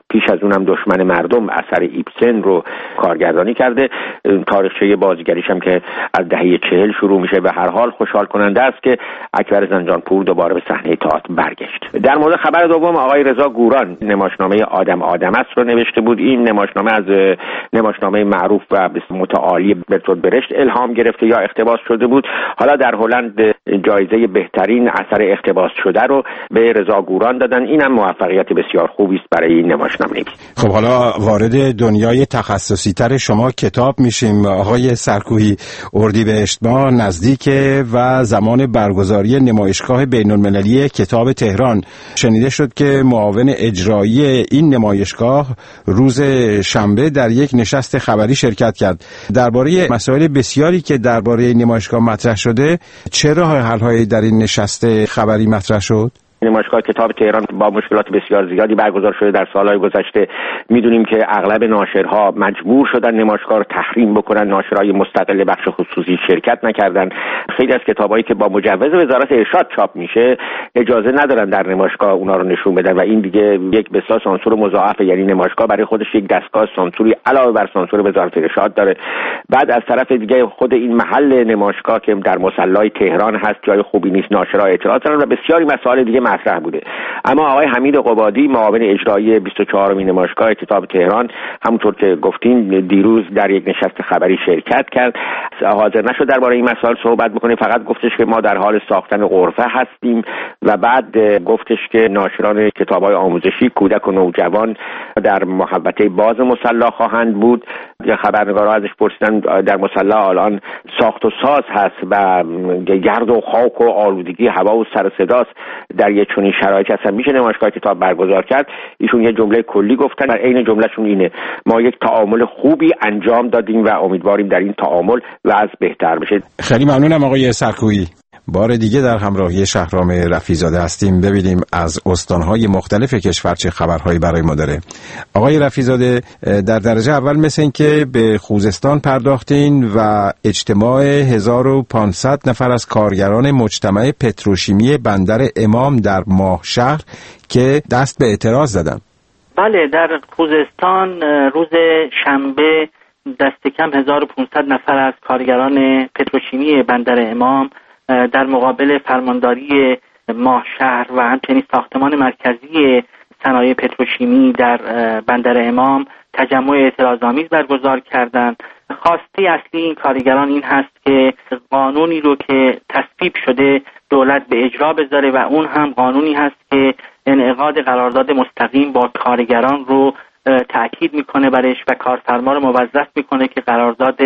پیش از اونم دشمن مردم اثر ایبسن رو کارگردانی کرده. تاریخچه بازیگریش هم که از دهه چهل شروع میشه. به هر حال خوشحال کننده است که اکبر زنجانپور دوباره به صحنه تئاتر برگشت. در مورد خبر دوم، آقای رضا گوران نمایشنامه آدم آدم است رو نوشته بود. این نمایشنامه از نمایشنامه معروف و متعالی برتولد برشت الهام گرفته یا اقتباس شده بود. حالا در هلند جایزه بهترین اثر اقتباس شده رو به رضا گوران دادن. اینم موفقیت بسیار خوبی است برای این نمایشنامه. خب حالا وارد دنیای تخصصی تر شما کتاب میشیم آقای سرکوهی. اردیبهشت ماه نزدیکه و زمان برگزاری نمایشگاه بین‌المللی کتاب تهران. شنیده شد که معاون اجرایی این نمایشگاه روز شنبه در یک نشست خبری شرکت کرد. درباره مسائل بسیاری که درباره نمایشگاه مطرح شده، چه راه حل‌هایی در این نشست خبری مطرح شد؟ نمایشگاه کتاب تهران با مشکلات بسیار زیادی برگزار شده در سالهای گذشته. میدونیم که اغلب ناشرها مجبور شدن نمایشگاه رو تحریم بکنن. ناشرهای مستقل بخش خصوصی شرکت نکردن. خیلی از کتابایی که با مجوز وزارت ارشاد چاپ میشه اجازه ندارن در نمایشگاه اونا رو نشون بدن و این دیگه یک بسیار سانسور مضاعف، یعنی نمایشگاه برای خودش یک دستگاه سانسوری علاوه بر سانسور وزارت ارشاد داره. بعد از طرف دیگه خود این محل نمایشگاه که در مصلی تهران هست جای خوبی نیست، ناشرها اعتراض دارن و بسیاری مسائل دیگه مطرح بوده. اما آقای حمید قبادی معاون اجرایی بیست و چهارمین نمایشگاه کتاب تهران همونطور که گفتین دیروز در یک نشست خبری شرکت کرد. حاضر نشد درباره این مسائل صحبت بکنه، فقط گفتش که ما در حال ساختن غرفه هستیم و بعد گفتش که ناشران کتاب‌های آموزشی کودک و نوجوان در محوطه باز مصلی خواهند بود. خبرنگارا ازش پرسیدن در مصلی الان ساخت و ساز هست و گرد و خاک و آلودگی هوا و سر و صداست، در یک چنین شرایطی اصلا میشه نمایشگاه کتاب برگزار کرد؟ ایشون یه جمله کلی گفتن، در عین جملهشون اینه: ما یک تعامل خوبی انجام دادیم و امیدواریم در این تعامل وضع بهتر بشه. خیلی ممنونم آقای سرکویی. بار دیگه در همراهی شهرام رفیع‌زاده هستیم. ببینیم از استانهای مختلف کشور چه خبرهایی برای ما داره. آقای رفیع‌زاده، در درجه اول مثل این که به خوزستان پرداختین و اجتماع هزار و پانصد نفر از کارگران مجتمع پتروشیمی بندر امام در ماهشهر که دست به اعتراض زدن. بله، در خوزستان روز شنبه دست کم هزار و پانصد نفر از کارگران پتروشیمی بندر امام در مقابل فرمانداری ماهشهر و همچنین ساختمان مرکزی صنایع پتروشیمی در بندر امام تجمع اعتراض‌آمیز برگزار کردند. خواسته اصلی این کارگران این هست که قانونی رو که تصویب شده دولت به اجرا بذاره و اون هم قانونی هست که انعقاد قرارداد مستقیم با کارگران رو تأکید میکنه برش و کارفرما رو موظف میکنه که قرارداد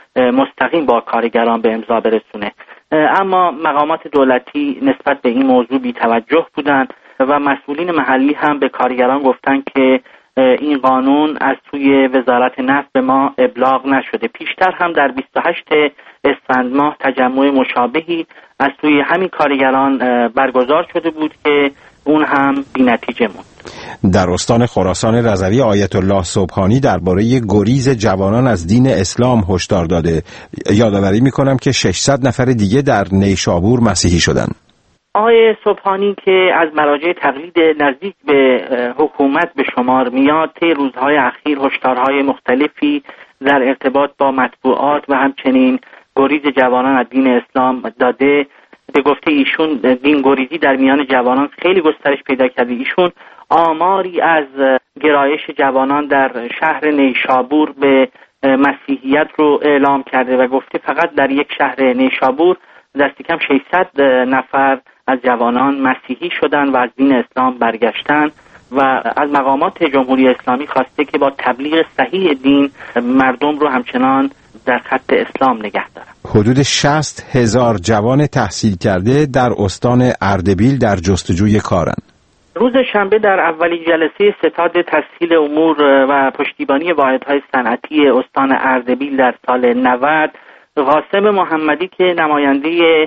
مستقیم با کارگران به امضا برسونه. اما مقامات دولتی نسبت به این موضوع بی توجه بودند و مسئولین محلی هم به کارگران گفتن که این قانون از سوی وزارت نفت به ما ابلاغ نشده. پیشتر هم در بیست و هشتم اسفند ماه تجمع مشابهی از سوی همین کارگران برگزار شده بود که اون هم بی نتیجه موند. در استان خراسان رضوی آیت الله سبحانی درباره گریز جوانان از دین اسلام هشدار داده. یادآوری میکنم که ششصد نفر دیگه در نیشابور مسیحی شدن. آقای سبحانی که از مراجع تقلید نزدیک به حکومت به شمار میاد، طی روزهای اخیر هشدارهای مختلفی در ارتباط با مطبوعات و همچنین گریز جوانان از دین اسلام داده. به گفته ایشون دین گریزی در میان جوانان خیلی گسترش پیدا کرده. ایشون آماری از گرایش جوانان در شهر نیشابور به مسیحیت رو اعلام کرده و گفته فقط در یک شهر نیشابور دست کم ششصد نفر از جوانان مسیحی شدن و از دین اسلام برگشتن و از مقامات جمهوری اسلامی خواسته که با تبلیغ صحیح دین مردم رو همچنان در خط اسلام نگه دارن. حدود شصت هزار جوان تحصیل کرده در استان اردبیل در جستجوی کارن. روز شنبه در اولین جلسه ستاد تسهیل امور و پشتیبانی واحدهای صنعتی استان اردبیل در سال نود، قاسم محمدی که نماینده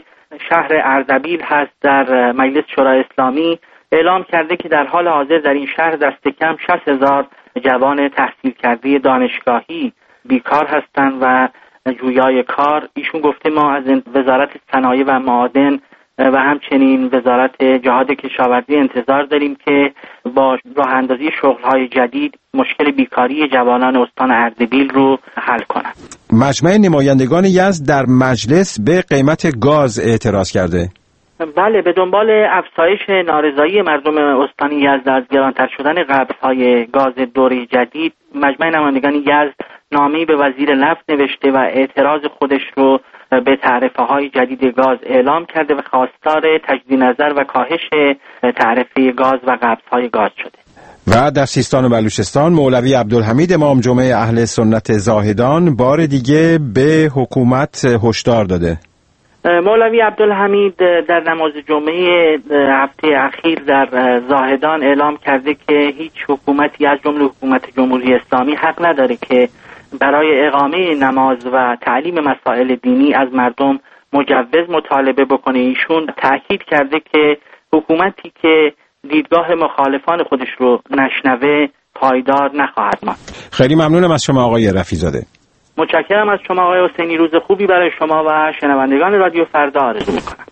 شهر اردبیل هست در مجلس شورای اسلامی اعلام کرده که در حال حاضر در این شهر دست کم شصت هزار جوان تحصیل کرده دانشگاهی بیکار هستند و جویای کار. ایشون گفته ما از وزارت صنایع و معادن و همچنین وزارت جهاد کشاورزی انتظار داریم که با راه اندازی شغل‌های جدید مشکل بیکاری جوانان استان اردبیل رو حل کنند. مجمع نمایندگان یزد در مجلس به قیمت گاز اعتراض کرده. بله، به دنبال افزایش نارضایی مردم استان یزد از گرانتر شدن قبض‌های گاز دوره جدید، مجمع نمایندگان یزد نامه‌ای به وزیر نفت نوشته و اعتراض خودش رو به تعرفه‌های جدید گاز اعلام کرده و خواستار تجدید نظر و کاهش تعرفه گاز و قبض‌های گاز شده. و در سیستان و بلوچستان مولوی عبدالحمید امام جمعه اهل سنت زاهدان بار دیگه به حکومت هشدار داده. مولوی عبدالحمید در نماز جمعه هفته اخیر در زاهدان اعلام کرده که هیچ حکومتی از جمله حکومت جمهوری اسلامی حق نداره که برای اقامه نماز و تعلیم مسائل دینی از مردم مجوز مطالبه بکنه. ایشون تأکید کرده که حکومتی که دیدگاه مخالفان خودش رو نشنوه پایدار نخواهد ماند. خیلی ممنونم از شما آقای رفیع‌زاده. متشکرم از شما آقای حسینی. روز خوبی برای شما و شنوندگان رادیو فردا آرزو میکنم.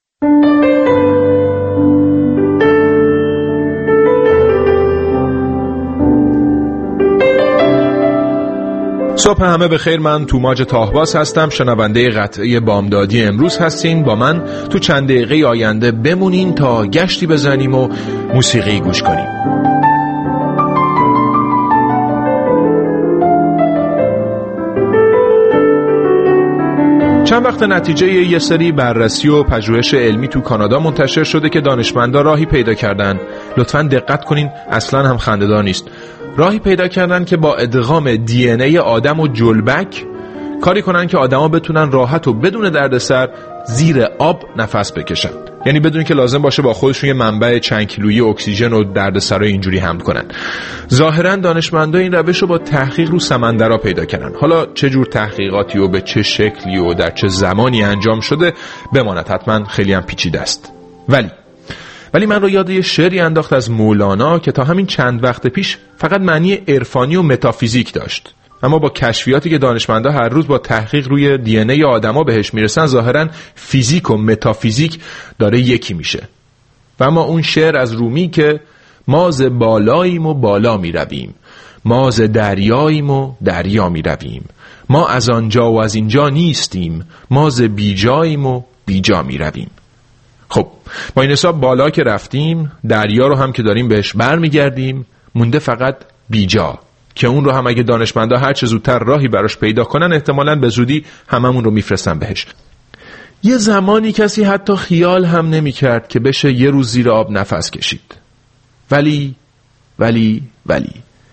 صبح همه به خیر. من توماج تاهباس هستم، شنونده قطعه بامدادی امروز هستین. با من تو چند دقیقه آینده بمونین تا گشتی بزنیم و موسیقی گوش کنیم. چند وقت نتیجه یه سری بررسی و پژوهش علمی تو کانادا منتشر شده که دانشمندا راهی پیدا کردن. لطفاً دقت کنین، اصلاً هم خنده‌دار نیست. راهی پیدا کردن که با ادغام دی ان ای آدم و جلبک کاری کنن که آدما بتونن راحت و بدون دردسر زیر آب نفس بکشن. یعنی بدون که لازم باشه با خودشون یه منبع چند کیلویی اکسیژن و دردسرای اینجوری حمل کنن. ظاهرا دانشمندا این روش رو با تحقیق رو سمندرها پیدا کردن. حالا چه جور تحقیقاتی و به چه شکلی و در چه زمانی انجام شده بماند، حتما خیلی هم پیچیده است. ولی ولی من رو یاد یه شعری انداخت از مولانا که تا همین چند وقت پیش فقط معنی عرفانی و متافیزیک داشت، اما با کشفیاتی که دانشمندا هر روز با تحقیق روی دی ان ای آدما بهش میرسن ظاهرا فیزیک و متافیزیک داره یکی میشه. و اما اون شعر از رومی که ما ز بالاییم و بالا میرویم، ما ز دریاییم و دریا میرویم، ما از آنجا و از اینجا نیستیم، ما ز بیجاییم و بیجا میرویم. خب با این حساب بالا که رفتیم، دریا رو هم که داریم بهش برمیگردیم، مونده فقط بیجا که اون رو هم اگه دانشمندا هر چه زودتر راهی براش پیدا کنن احتمالاً به زودی هممون رو میفرستن بهش. یه زمانی کسی حتی خیال هم نمی کرد که بشه یه روز زیر آب نفس کشید. ولی ولی ولی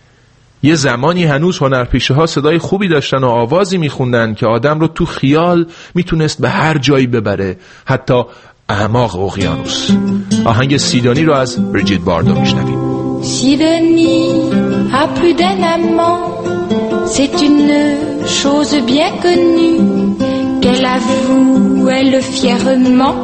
یه زمانی هنوز هنرپیشه ها صدای خوبی داشتن و آوازی میخوندن که آدم رو تو خیال میتونست به هر جایی ببره، حتی اعماق اقیانوس. آهنگ سیدونی رو از بریجیت باردو میشنویم. Sidonie a plus d'un amant, c'est une chose bien connue qu'elle avoue elle fièrement.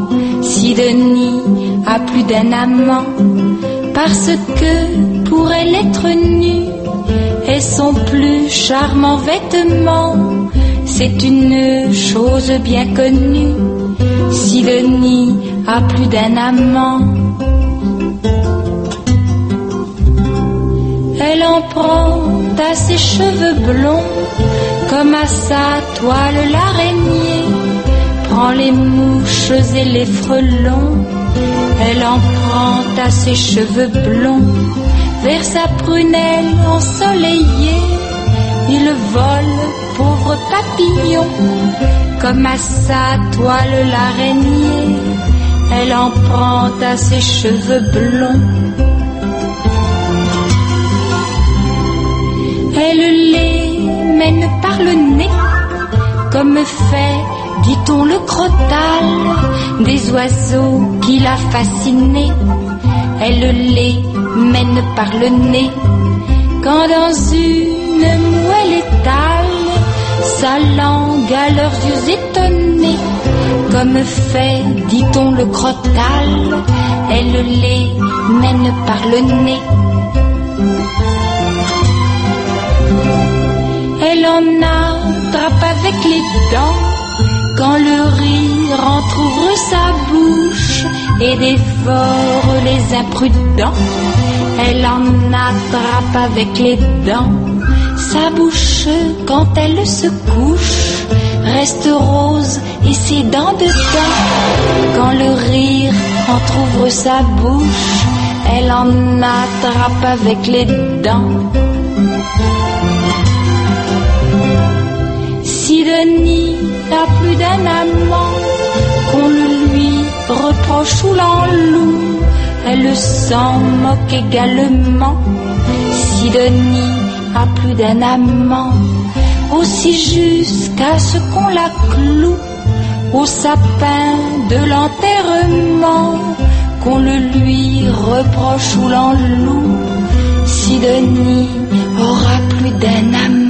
Sidonie a plus d'un amant parce que pour elle être nue est son plus charmant vêtement. C'est une chose bien connue. Sidonie a plus d'un amant. Elle en prend à ses cheveux blonds comme à sa toile l'araignée prend les mouches et les frelons. Elle en prend à ses cheveux blonds vers sa prunelle ensoleillée. Il vole, pauvre papillon, comme à sa toile l'araignée. Elle en prend à ses cheveux blonds. Elle les mène par le nez, comme fait, dit-on, le crottal des oiseaux qui l'a fasciné. Elle les mène par le nez, quand dans une moelle étale sa langue à leurs yeux étonnés, comme fait, dit-on, le crottal. Elle les mène par le nez. Elle en attrape avec les dents quand le rire entr'ouvre sa bouche et dévore les imprudents, elle en attrape avec les dents. Sa bouche, quand elle se couche, reste rose et ses dents dedans. Quand le rire entr'ouvre sa bouche, elle en attrape avec les dents. Si Denis a plus d'un amant, qu'on le lui reproche ou l'enloue, elle s'en moque également. Si Denis a plus d'un amant, aussi jusqu'à ce qu'on la cloue au sapin de l'enterrement, qu'on le lui reproche ou l'enloue. Si Denis aura plus d'un amant,